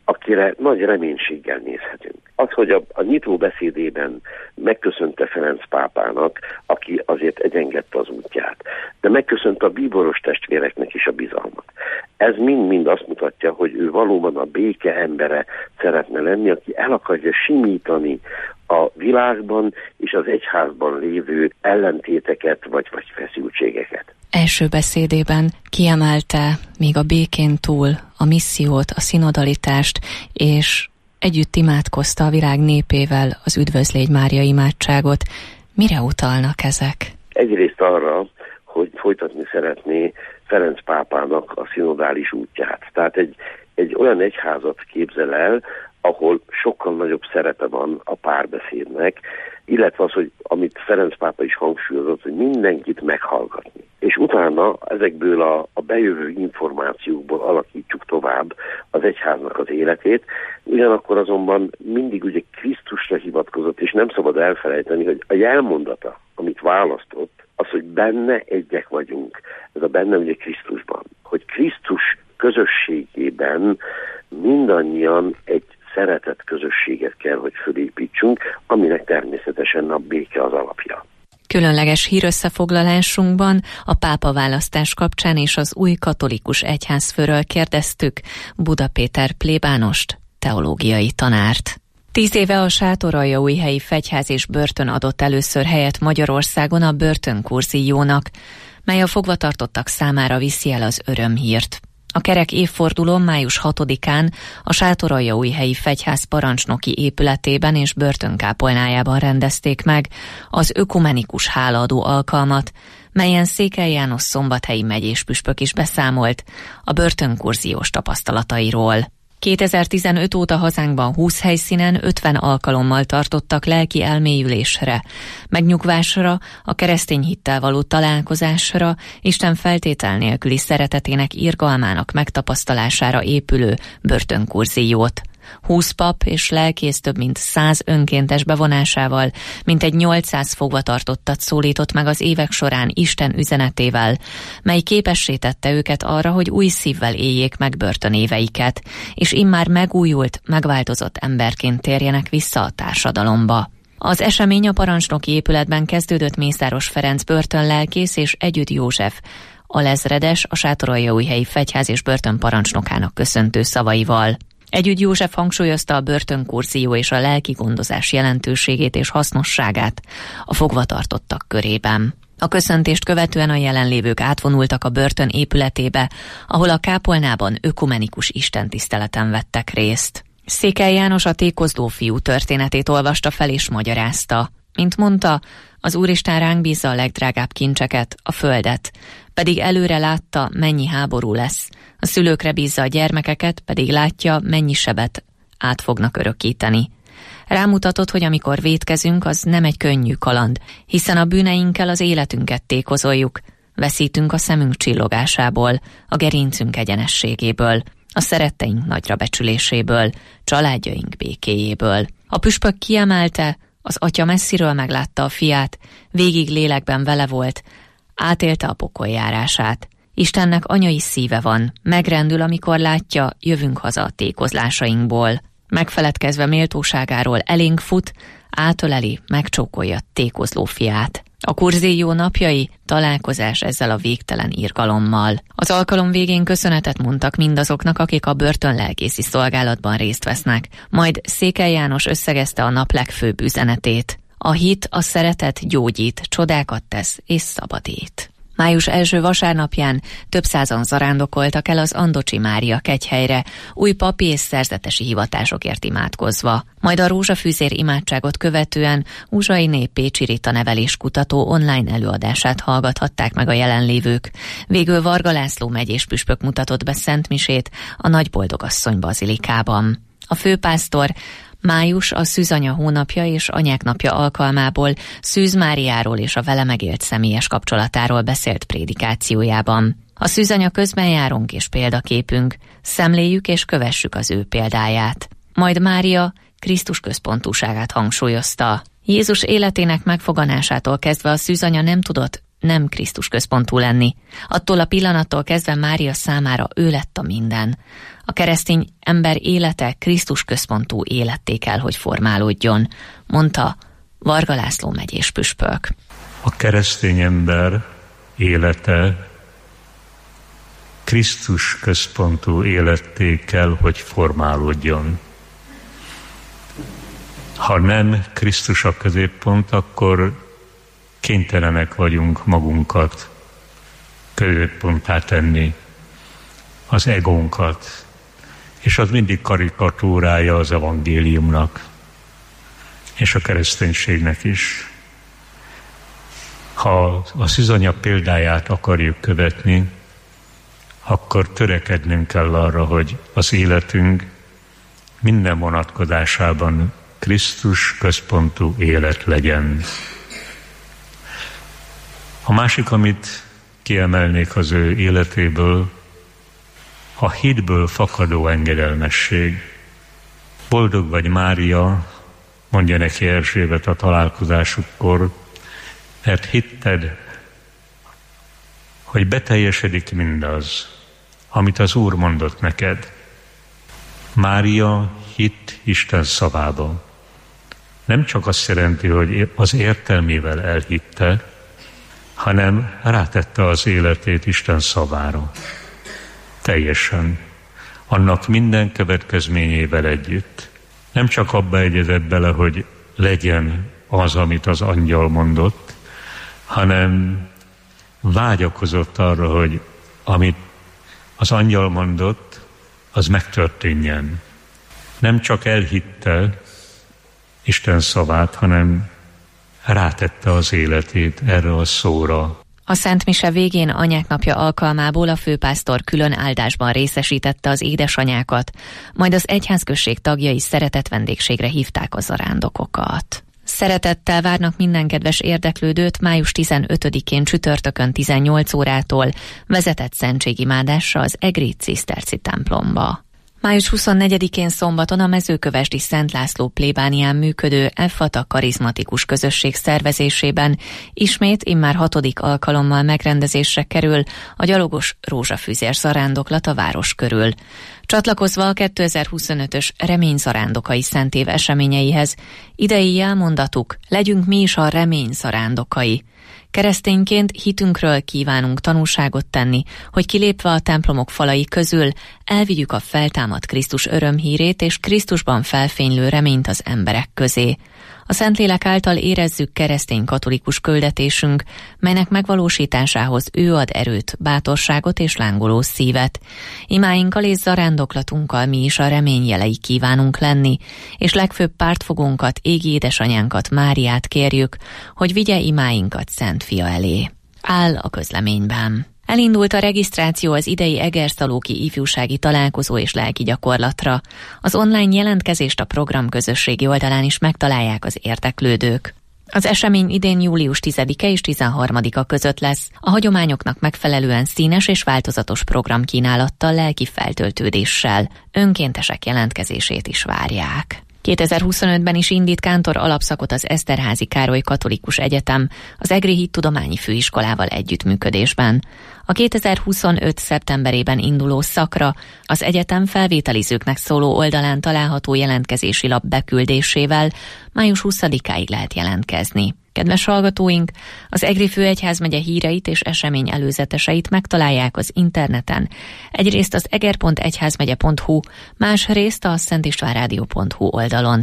akire nagy reménységgel nézhetünk. Az, hogy a nyitó beszédében megköszönte Ferenc pápának, aki azért egyengedte az útját, de megköszönte a bíboros testvéreknek is a bizalmat. Ez mind-mind azt mutatja, hogy ő valóban a béke embere szeretne lenni, aki el akarja simítani a világban és az egyházban lévő ellentéteket vagy feszültségeket.
Első beszédében kiemelte még a békén túl a missziót, a szinodalitást, és együtt imádkozta a világ népével az Üdvözlégy Mária imádságot. Mire utalnak ezek?
Egyrészt arra, hogy folytatni szeretné Ferenc pápának a szinodális útját. Tehát egy olyan egyházat képzel el, ahol sokkal nagyobb szerepe van a párbeszédnek, illetve az, hogy amit Ferenc pápa is hangsúlyozott, hogy mindenkit meghallgatni. És utána ezekből a bejövő információkból alakítjuk tovább az egyháznak az életét, ugyanakkor azonban mindig ugye Krisztusra hivatkozott, és nem szabad elfelejteni, hogy a jelmondata, amit választott, az, hogy benne egyek vagyunk. Ez a benne ugye Krisztusban. Hogy Krisztus közösségében mindannyian egy szeretett közösséget kell, hogy fölépítsünk, aminek természetesen a béke az alapja.
Különleges hírösszefoglalásunkban a pápaválasztás kapcsán és az új katolikus egyházfőről kérdeztük Buda Péter plébánost, teológiai tanárt. 10 éve a Sátoraljaújhelyi Fegyház és Börtön adott először helyet Magyarországon a börtönkurziónak, mely a fogvatartottak számára viszi el az örömhírt. A kerek évfordulón május 6-án a Sátoraljaújhelyi Fegyház parancsnoki épületében és börtönkápolnájában rendezték meg az ökumenikus hálaadó alkalmat, melyen Székely János szombathelyi megyéspüspök is beszámolt a börtönkurziós tapasztalatairól. 2015 óta hazánkban 20 helyszínen 50 alkalommal tartottak lelki elmélyülésre, megnyugvásra, a keresztény hittel való találkozásra, Isten feltétel nélküli szeretetének irgalmának megtapasztalására épülő börtönkurziót. 20 pap és lelkész több mint 100 önkéntes bevonásával mintegy 800 fogvatartottat szólított meg az évek során Isten üzenetével, mely képessé tette őket arra, hogy új szívvel éljék meg börtönéveiket, és immár megújult, megváltozott emberként térjenek vissza a társadalomba. Az esemény a parancsnoki épületben kezdődött Mészáros Ferenc börtönlelkész és Együtt József alezredes, a Sátoraljaújhelyi Fegyház és Börtön parancsnokának köszöntő szavaival. Együtt József hangsúlyozta a börtönkurzió és a lelki gondozás jelentőségét és hasznosságát a fogvatartottak körében. A köszöntést követően a jelenlévők átvonultak a börtön épületébe, ahol a kápolnában ökumenikus istentiszteleten vettek részt. Székely János a tékozló fiú történetét olvasta fel és magyarázta. Mint mondta, az Úristen ránk bízza a legdrágább kincseket, a földet, pedig előre látta, mennyi háború lesz. A szülőkre bízza a gyermekeket, pedig látja, mennyi sebet át fognak örökíteni. Rámutatott, hogy amikor vétkezünk, az nem egy könnyű kaland, hiszen a bűneinkkel az életünket tékozoljuk, veszítünk a szemünk csillogásából, a gerincünk egyenességéből, a szeretteink nagyra becsüléséből, családjaink békéjéből. A püspök kiemelte, az atya messziről meglátta a fiát, végig lélekben vele volt, átélte a pokoljárását. Istennek anyai szíve van, megrendül, amikor látja, jövünk haza a tékozlásainkból. Megfeledkezve méltóságáról elénk fut, átöleli, megcsókolja tékozló fiát. A kurzió napjai találkozás ezzel a végtelen irgalommal. Az alkalom végén köszönetet mondtak mindazoknak, akik a börtönlelkészi szolgálatban részt vesznek, majd Székely János összegezte a nap legfőbb üzenetét. A hit, a szeretet gyógyít, csodákat tesz és szabadít. Május első vasárnapján több százan zarándokoltak el az Andocsi Mária kegyhelyre, új papi és szerzetesi hivatásokért imádkozva. Majd a rózsafűzér imádságot követően Uzsainé Pécsi Rita neveléskutató online előadását hallgathatták meg a jelenlévők. Végül Varga László megyéspüspök mutatott be szentmisét a Nagyboldogasszony bazilikában. A főpásztor május a Szűzanya hónapja és Anyák napja alkalmából Szűz Máriáról és a vele megélt személyes kapcsolatáról beszélt prédikációjában. A Szűzanya közbenjárunk és példaképünk, szemléljük és kövessük az ő példáját. Majd Mária Krisztus központúságát hangsúlyozta. Jézus életének megfoganásától kezdve a Szűzanya nem tudott nem Krisztus központú lenni. Attól a pillanattól kezdve Mária számára ő lett a minden. A keresztény ember élete Krisztus központú életté kell, hogy formálódjon, mondta Varga László megyés püspök.
A keresztény ember élete Krisztus központú életté kell, hogy formálódjon. Ha nem Krisztus a középpont, akkor kénytelenek vagyunk magunkat középponttá tenni, az egónkat, és az mindig karikatúrája az evangéliumnak, és a kereszténységnek is. Ha a szűzanya példáját akarjuk követni, akkor törekednünk kell arra, hogy az életünk minden vonatkozásában Krisztus központú élet legyen. A másik, amit kiemelnék az ő életéből, a hitből fakadó engedelmesség. Boldog vagy, Mária, mondja neki Erzsébet a találkozásukkor, mert hitted, hogy beteljesedik mindaz, amit az Úr mondott neked. Mária hitt Isten szavába. Nem csak azt jelenti, hogy az értelmével elhitte, hanem rátette az életét Isten szavára. Teljesen. Annak minden következményével együtt. Nem csak abba egyezett bele, hogy legyen az, amit az angyal mondott, hanem vágyakozott arra, hogy amit az angyal mondott, az megtörténjen. Nem csak elhitte Isten szavát, hanem rátette az életét erre a szóra.
A Szent Mise végén Anyák Napja alkalmából a főpásztor külön áldásban részesítette az édesanyákat, majd az egyházközség tagjai szeretett vendégségre hívták a zarándokokat. Szeretettel várnak minden kedves érdeklődőt május 15-én csütörtökön 18 órától vezetett szentségimádásra az egri ciszterci templomba. Május 24-én szombaton a Mezőkövesdi Szent László plébánián működő Effata karizmatikus közösség szervezésében ismét immár 6. alkalommal megrendezésre kerül a gyalogos rózsafűzér zarándoklat a város körül. Csatlakozva a 2025-ös Remény zarándokai szentév eseményeihez, idei jelmondatuk: legyünk mi is a remény zarándokai. Keresztényként hitünkről kívánunk tanúságot tenni, hogy kilépve a templomok falai közül elvigyük a feltámadt Krisztus örömhírét és Krisztusban felfénylő reményt az emberek közé. A Szentlélek által érezzük keresztény katolikus küldetésünk, melynek megvalósításához ő ad erőt, bátorságot és lángoló szívet. Imáinkkal és zarándoklatunkkal mi is a remény jelei kívánunk lenni, és legfőbb pártfogónkat, égi édesanyánkat, Máriát kérjük, hogy vigye imáinkat Szent Fia elé. Áll a közleményben. Elindult a regisztráció az idei Egerszalóki ifjúsági találkozó és lelki gyakorlatra. Az online jelentkezést a program közösségi oldalán is megtalálják az érdeklődők. Az esemény idén július 10-e és 13-a között lesz. A hagyományoknak megfelelően színes és változatos programkínálattal, lelki feltöltődéssel. Önkéntesek jelentkezését is várják. 2025-ben is indít kántor alapszakot az Eszterházy Károly Katolikus Egyetem az Egri Hittudományi Főiskolával együttműködésben. A 2025. szeptemberében induló szakra az egyetem felvételizőknek szóló oldalán található jelentkezési lap beküldésével május 20-áig lehet jelentkezni. Kedves hallgatóink, az Egri Főegyházmegye híreit és esemény előzeteseit megtalálják az interneten. Egyrészt az eger.egyházmegye.hu, másrészt a szentistvánradio.hu oldalon.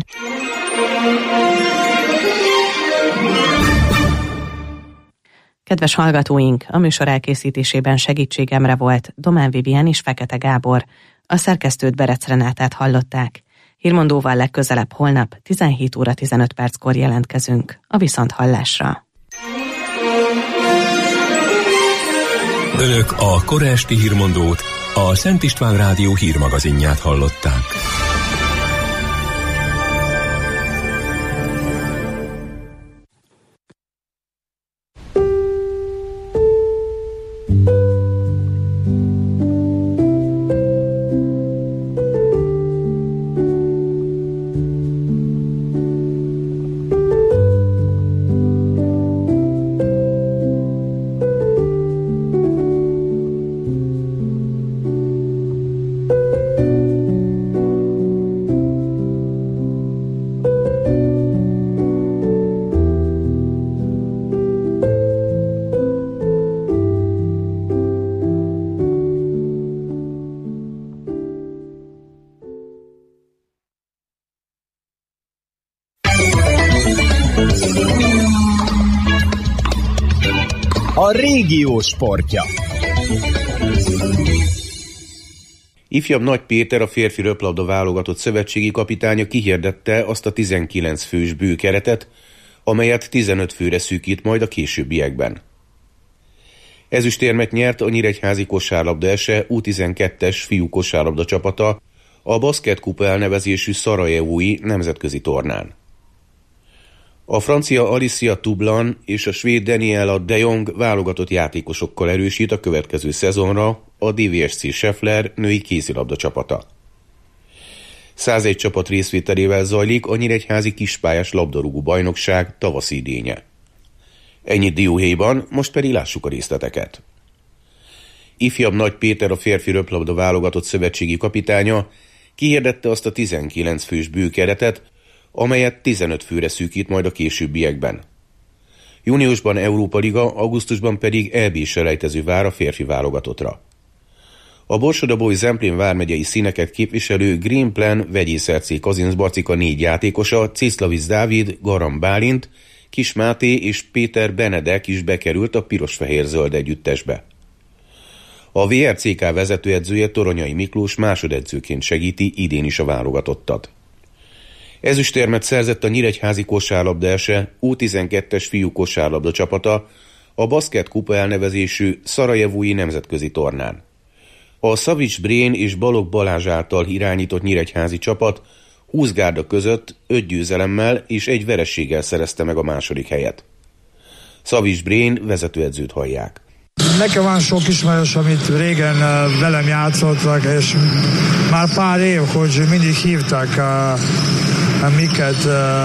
Kedves hallgatóink, a műsor elkészítésében segítségemre volt Domán Vivien és Fekete Gábor. A szerkesztőt, Berec Renátát hallották. Hírmondóval legközelebb holnap 17 óra 15 perckor jelentkezünk a viszonthallásra.
Önök a kora esti hírmondót, a Szent István Rádió hírmagazinját hallották.
a régió sportja.
Ifjabb Nagy Péter, a férfi röplabda válogatott szövetségi kapitánya kihirdette azt a 19 fős bőkeretet, amelyet 15 főre szűkít majd a későbbiekben. Ezüstérmet nyert a nyíregyházi kosárlabda ese U12-es fiú kosárlabda csapata a Basket Kupa elnevezésű szarajevói nemzetközi tornán. A francia Alicia Tublan és a svéd Daniela de Jong válogatott játékosokkal erősít a következő szezonra a DVSC Scheffler női kézilabda csapata. 101 csapat részvételével zajlik a nyíregyházi kispályás labdarúgó bajnokság tavaszi idénye. Ennyit dióhéjban, most pedig lássuk a részleteket. Ifjabb Nagy Péter, a férfi röplabda válogatott szövetségi kapitánya kihirdette azt a 19 fős bőkeretet, amelyet 15 főre szűkít majd a későbbiekben. Júniusban Európa Liga, augusztusban pedig EB-selejtező vár a férfi válogatottra. A Borsod-Abaúj-Zemplén vármegyei színeket képviselő Green Plan vegyész Kazinc Barcika 4 játékosa, Cészlavic Dávid, Garam Bálint, Kis Máté és Péter Benedek is bekerült a piros-fehér-zöld együttesbe. A VRCK vezetőedzője Toronyai Miklós másodedzőként segíti idén is a válogatottat. Ezüstérmet szerzett a nyíregyházi kosárlabda ese U12-es fiú kosárlabda csapata a Basket Kupa elnevezésű szarajevói nemzetközi tornán. A Szavics Brén és Balogh Balázs által irányított nyíregyházi csapat 20 gárda között 5 győzelemmel és 1 vereséggel szerezte meg a második helyet. Szavics Brén vezetőedzőt hallják.
Nekem van sok ismerős, amit régen velem játszottak, és már pár év, hogy mindig hívtak miket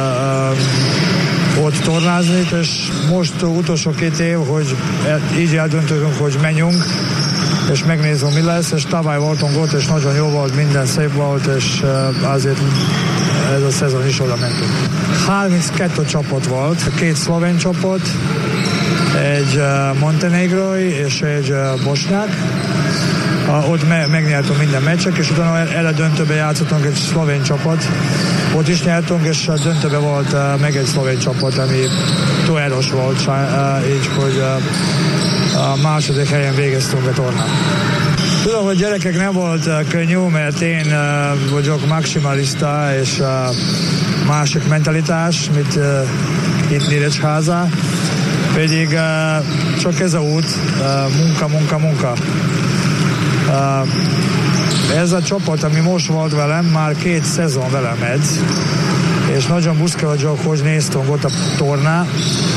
ott tornázni, és most utolsó 2 év, hogy így eldöntöttünk, hogy menjünk, és megnézem, mi lesz, és tavaly voltunk ott, és nagyon jó volt, minden szép volt, és azért ez a szezon is oda mentünk. 32 csapat volt, 2 szlovén csapat, egy montenegrói és egy bosnyák. Ott megnyertünk minden meccsek, és utána eledöntőbe játszottunk egy szlovén csapat. Ott is nyertünk, és a döntőbe volt meg egy szlovén csapat, ami túl erős volt, így, hogy a második helyen végeztünk a tornát. Tudom, hogy gyerekek nem volt könnyű, mert én vagyok maximalista, és másik mentalitás, mint itt Nyíregyháza. Pedig csak ez a út, munka. Ez a csapat, ami most volt velem, már 2 szezon velem edz, és nagyon büszke vagyok, hogy néztünk ott a tornát.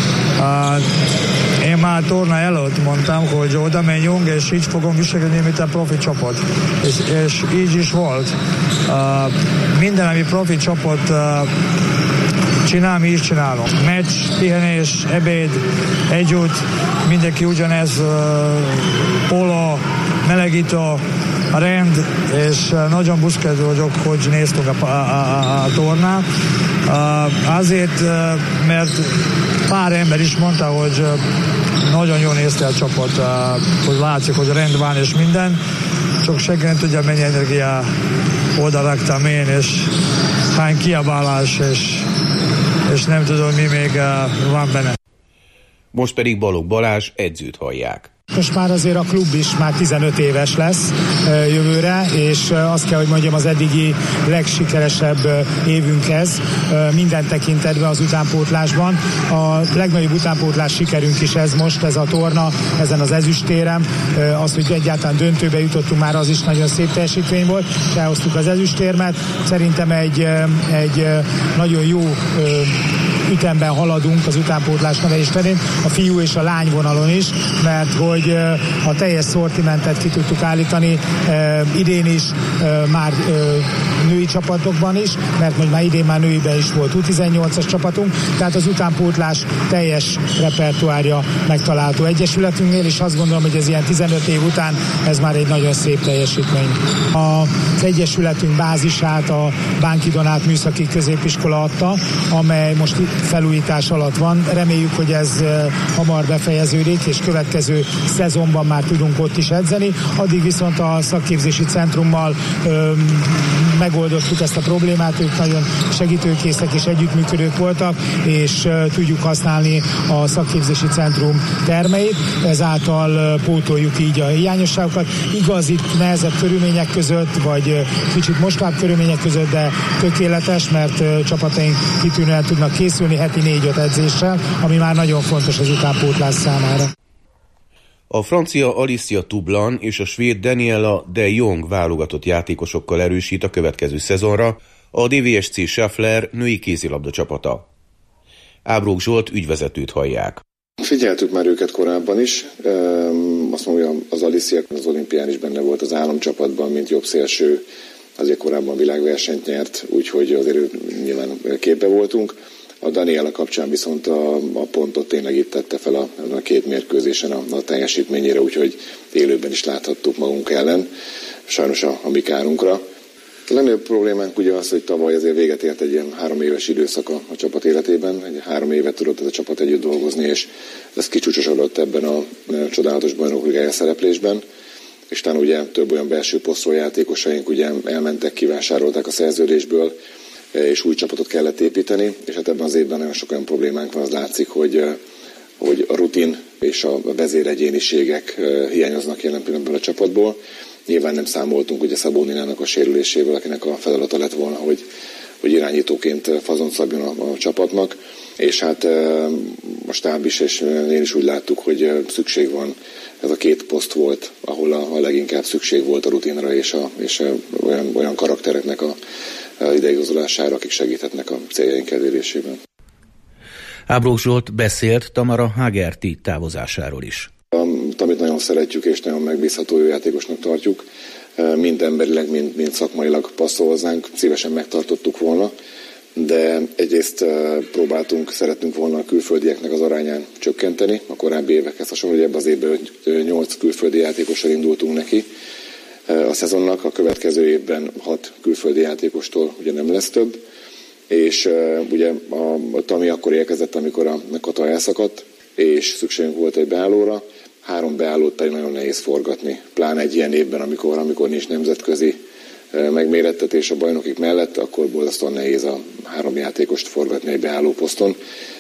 Én már torna előtt mondtam, hogy oda menjünk, és így fogom viselkedni, mint a profi csapat. És így is volt. Minden, ami profi csapat csinál, mi is csinálunk. Meccs, pihenés, ebéd, együtt, mindenki ugyanez, polo, melegító, a rend, és nagyon büszke vagyok, hogy néztük a tornát. Azért, mert pár ember is mondta, hogy nagyon jól nézte a csapat, hogy látszik, hogy rend van és minden, csak senki nem tudja, mennyi energia oda raktam én, és hány kiabálás, és nem tudom, mi még van benne.
Most pedig Balogh Balázs edzőt hallják.
Most már azért a klub is már 15 éves lesz jövőre, és azt kell, hogy mondjam, az eddigi legsikeresebb évünk ez minden tekintetben az utánpótlásban. A legnagyobb utánpótlás sikerünk is ez most, ez a torna, ezen az ezüstérem. Az, hogy egyáltalán döntőbe jutottunk, már az is nagyon szép teljesítmény volt, és elhoztuk az ezüstérmet. Szerintem egy nagyon jó ütemben haladunk az utánpótlás nevelés terén, a fiú és a lány vonalon is, mert hogy a teljes szortimentet ki tudtuk állítani idén is, már női csapatokban is, mert most már idén már nőiben is volt U18-as csapatunk, tehát az utánpótlás teljes repertoárja megtalálható egyesületünknél, és azt gondolom, hogy ez ilyen 15 év után ez már egy nagyon szép teljesítmény. Az egyesületünk bázisát a Bánki Donát Műszaki Középiskola adta, amely most felújítás alatt van. Reméljük, hogy ez hamar befejeződik, és következő szezonban már tudunk ott is edzeni. Addig viszont a szakképzési centrummal megoldottuk ezt a problémát, ők nagyon segítőkészek és együttműködők voltak, és tudjuk használni a szakképzési centrum termeit, ezáltal pótoljuk így a hiányosságokat. Igaz, itt nehezebb körülmények között, vagy kicsit mostább körülmények között, de tökéletes, mert csapataink kitűnően tudnak készülni heti 4-5 edzéssel, ami már nagyon fontos az utánpótlás számára.
A francia Alicia Tublan és a svéd Daniela de Jong válogatott játékosokkal erősít a következő szezonra a DVSC Schaeffler női kézilabda csapata. Ábrók Zsolt ügyvezetőt hallják.
Figyeltük már őket korábban is. Azt mondom, hogy az Alicia az olimpián is benne volt az államcsapatban, mint jobb szélső, azért korábban világversenyt nyert, úgyhogy azért nyilván képbe voltunk. A Daniela kapcsán viszont a pontot tényleg itt tette fel a 2 mérkőzésen a teljesítményére, úgyhogy élőben is láthattuk magunk ellen, sajnos a mi kárunkra. A legnagyobb problémánk ugye az, hogy tavaly azért véget ért egy ilyen 3 éves időszak a csapat életében, egy 3 évet tudott ez a csapat együtt dolgozni, és ez kicsúcsosodott ebben a csodálatos bajnokligája szereplésben, és talán ugye több olyan belső posztról játékosaink ugye elmentek, kivásárolták a szerződésből, és új csapatot kellett építeni, és hát ebben az évben nagyon sok olyan problémánk van, az látszik, hogy a rutin és a vezéregyéniségek hiányoznak jelen pillanatban a csapatból. Nyilván nem számoltunk ugye Szabóninának a sérülésével, akinek a feladata lett volna, hogy irányítóként fazont szabjon a csapatnak, és hát a stáb is, és én is úgy láttuk, hogy szükség van. Ez a 2 poszt volt, ahol a leginkább szükség volt a rutinra és olyan karaktereknek a ideigazolására, akik segíthetnek a céljaink elérésében.
Ábrók Zsolt beszélt Tamara Hagerty távozásáról is.
Amit nagyon szeretjük és nagyon megbízható jó játékosnak tartjuk, mind emberileg, mind szakmailag passzol hozzánk, szívesen megtartottuk volna, de egyrészt szerettünk volna a külföldieknek az arányán csökkenteni, a korábbi évekhez hasonlóan, hogy ebben az évben 8 külföldi játékossal indultunk neki a szezonnak, a következő évben 6 külföldi játékostól ugye nem lesz több, és ugye a Tami akkor érkezett, amikor a Kata elszakadt, és szükségünk volt egy beállóra, 3 beállót pedig nagyon nehéz forgatni, pláne egy ilyen évben, amikor nincs nemzetközi megmérettetés a bajnokik mellett, akkor borzasztóan nehéz a 3 játékost forgatni egy beálló poszton,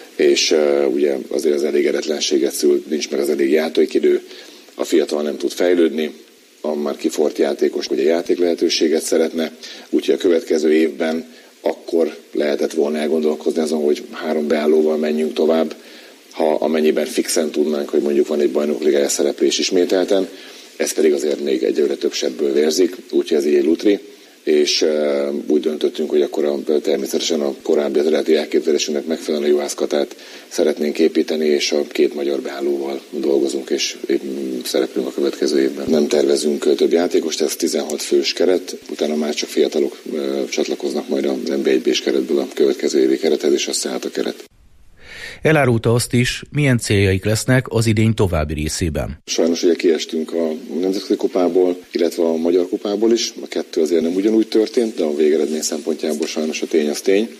és ugye azért az elégedetlenséget szül, nincs meg az elég játékidő, a fiatal nem tud fejlődni, a már kifort játékos ugye játék lehetőséget szeretne, úgyhogy a következő évben akkor lehetett volna elgondolkozni azon, hogy 3 beállóval menjünk tovább, ha amennyiben fixen tudnánk, hogy mondjuk van egy bajnokligája szereplés ismételten, ez pedig azért még egyelőre több sebből vérzik, úgyhogy ez így egy lutri, és úgy döntöttünk, hogy akkor természetesen a korábbi eredeti elképzelésünknek megfelelően a Juhász Katát szeretnénk építeni, és a 2 magyar beállóval dolgozunk, és szereplünk a következő évben. Nem tervezünk több játékost, ez 16 fős keret, utána már csak fiatalok csatlakoznak majd a NB1-B-s keretből a következő évi kerethez, és aztán át a keret.
Elárulta azt is, milyen céljaik lesznek az idény további részében.
Sajnos ugye kiestünk a nemzetközi kupából, illetve a magyar kupából is. A 2 azért nem ugyanúgy történt, de a végeredmény szempontjából sajnos a tény az tény.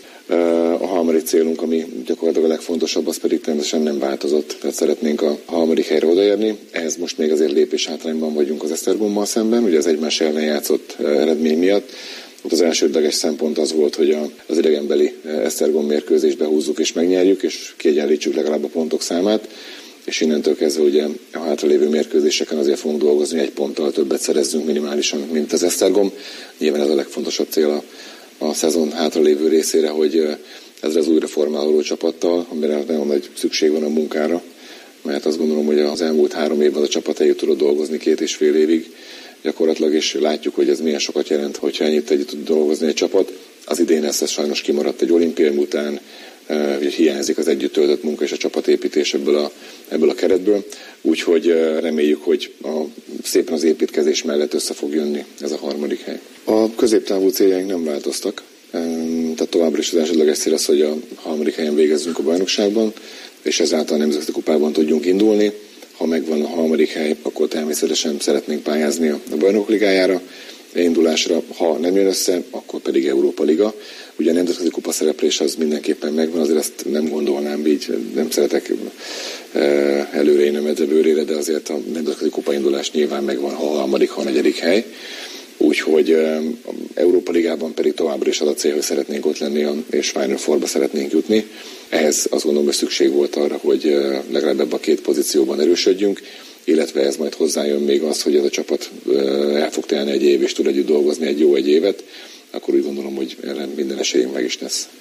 A harmadik célunk, ami gyakorlatilag a legfontosabb, az pedig természetesen nem változott. Tehát szeretnénk a harmadik helyre odaérni. Ehhez most még azért lépés hátrányban vagyunk az Esztergommal szemben, ugye az egymás ellen játszott eredmény miatt. Ott az elsődleges szempont az volt, hogy az idegenbeli Esztergom mérkőzést behúzzuk és megnyerjük, és kiegyenlítsük legalább a pontok számát, és innentől kezdve ugye a hátralévő mérkőzéseken azért fogunk dolgozni, 1 ponttal többet szerezzünk minimálisan, mint az Esztergom. Nyilván ez a legfontosabb cél a szezon hátralévő részére, hogy ezzel az újra formálódó csapattal, amire nagyon nagy szükség van a munkára, mert azt gondolom, hogy az elmúlt 3 évben a csapat együtt tudott dolgozni 2,5 évig, gyakorlatilag, és látjuk, hogy ez milyen sokat jelent, hogyha ennyit együtt tud dolgozni egy csapat. Az idén ez sajnos kimaradt egy olimpiai után, hogy hiányzik az együtt töltött munka és a csapatépítés ebből a keretből. Úgyhogy reméljük, hogy szépen az építkezés mellett össze fog jönni ez a harmadik hely. A középtávú céljaink nem változtak, tehát továbbra is az elsődleges cél az, hogy a harmadik helyen végezzünk a bajnokságban, és ezáltal a nemzetközi kupában tudjunk indulni. Ha megvan a harmadik hely, akkor természetesen szeretnénk pályázni a bajnok ligájára, indulásra, ha nem jön össze, akkor pedig Európa Liga. Ugye a nemzetközi kupa szereplés az mindenképpen megvan, azért ezt nem gondolnám így, nem szeretek előre én a medve bőrére, de azért a nemzetközi kupa indulás nyilván megvan, ha a harmadik, ha a negyedik hely. Úgyhogy Európa Ligában pedig továbbra is az a cél, hogy szeretnénk ott lenni, és Final Fourba szeretnénk jutni. Ehhez azt gondolom, hogy szükség volt arra, hogy legalább ebben a két pozícióban erősödjünk, illetve ez majd hozzájön még az, hogy ez a csapat el fog telni egy év, és tud együtt dolgozni egy évet, akkor úgy gondolom, hogy erre minden esélyünk meg is lesz.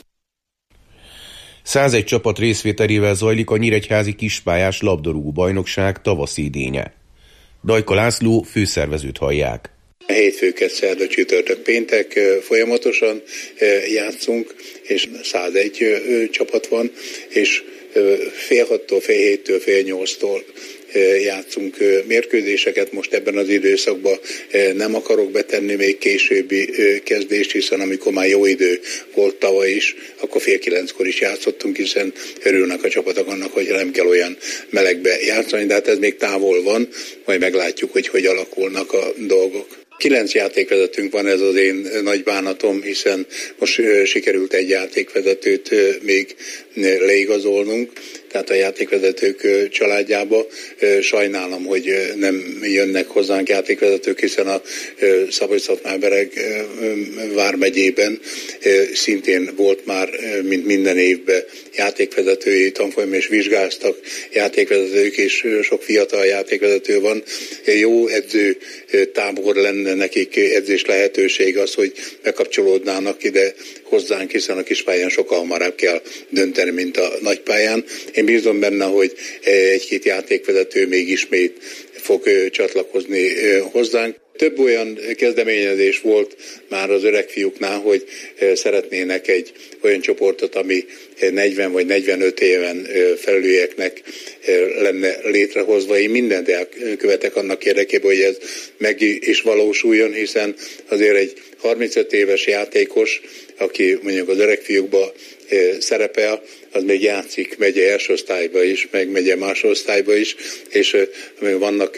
101 csapat részvételével zajlik a nyíregyházi kispályás labdarúgó bajnokság tavaszi idénye. Dajka László főszervezőt hallják.
Hétfőket, szerda, csütörtök, péntek folyamatosan játszunk, és 101 csapat van, és fél 6-tól, fél 7-től, fél 8-tól játszunk mérkőzéseket. Most ebben az időszakban nem akarok betenni még későbbi kezdést, hiszen amikor már jó idő volt tavaly is, akkor fél 9-kor is játszottunk, hiszen örülnek a csapatok annak, hogy nem kell olyan melegbe játszani, de hát ez még távol van, majd meglátjuk, hogy alakulnak a dolgok. 9 játékvezetőnk van, ez az én nagy bánatom, hiszen most sikerült egy játékvezetőt még leigazolnunk, tehát a játékvezetők családjába. Sajnálom, hogy nem jönnek hozzánk játékvezetők, hiszen a Szabolcs-Szatmár-Bereg vármegyében szintén volt már, mint minden évben játékvezetői tanfolyam, és vizsgáztak játékvezetők, és sok fiatal játékvezető van. Jó edző tábor lenne nekik, edzés lehetőség az, hogy bekapcsolódnának ide hozzánk, hiszen a kispályán sokkal hamarabb kell dönteni, mint a nagypályán. Én bízom benne, hogy egy-két játékvezető még ismét fog csatlakozni hozzánk. Több olyan kezdeményezés volt már az öreg fiúknál, hogy szeretnének egy olyan csoportot, ami 40 vagy 45 éven felülieknek lenne létrehozva. Én mindent elkövetek annak érdekében, hogy ez meg is valósuljon, hiszen azért egy 35 éves játékos, aki mondjuk az öreg fiúkba szerepel, az még játszik megye első osztályba is, meg megye másodosztályba is, és vannak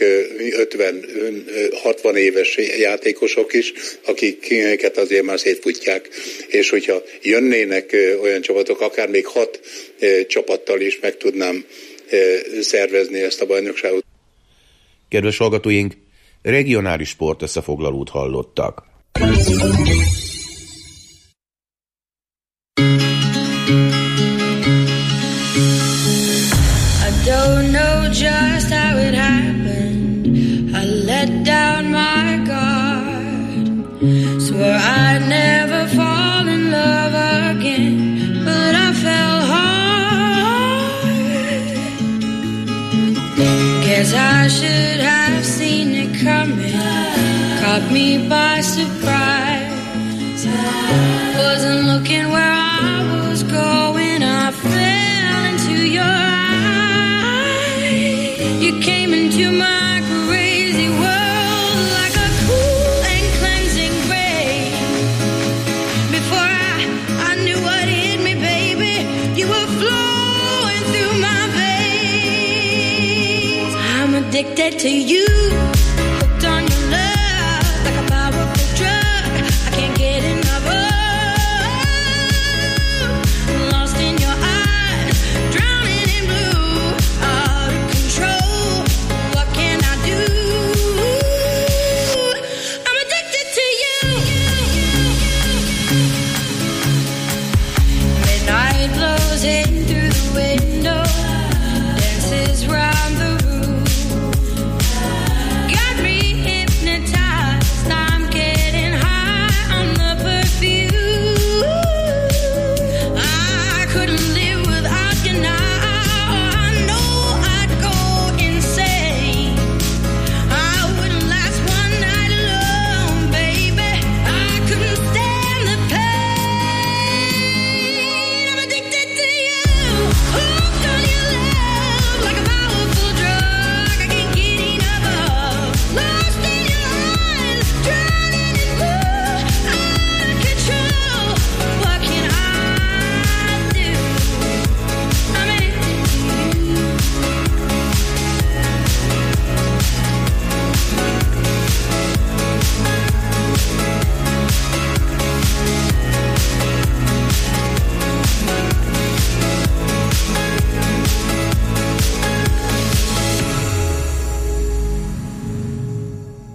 50-60 éves játékosok is, akiket azért már szétfutják. És hogyha jönnének olyan csapatok, akár még 6 csapattal is meg tudnám szervezni ezt a bajnokságot.
Kedves hallgatóink, regionális sport összefoglalót hallottak.
Don't know just how it happened. I let down my guard. Swore I'd never fall in love again, but I fell hard. Guess I should have seen it coming. Caught me by surprise. Wasn't looking where I was going. I fell into your eyes. You came into my crazy world like a cool and cleansing rain. Before I knew what hit me, baby, you were flowing through my veins. I'm addicted to you.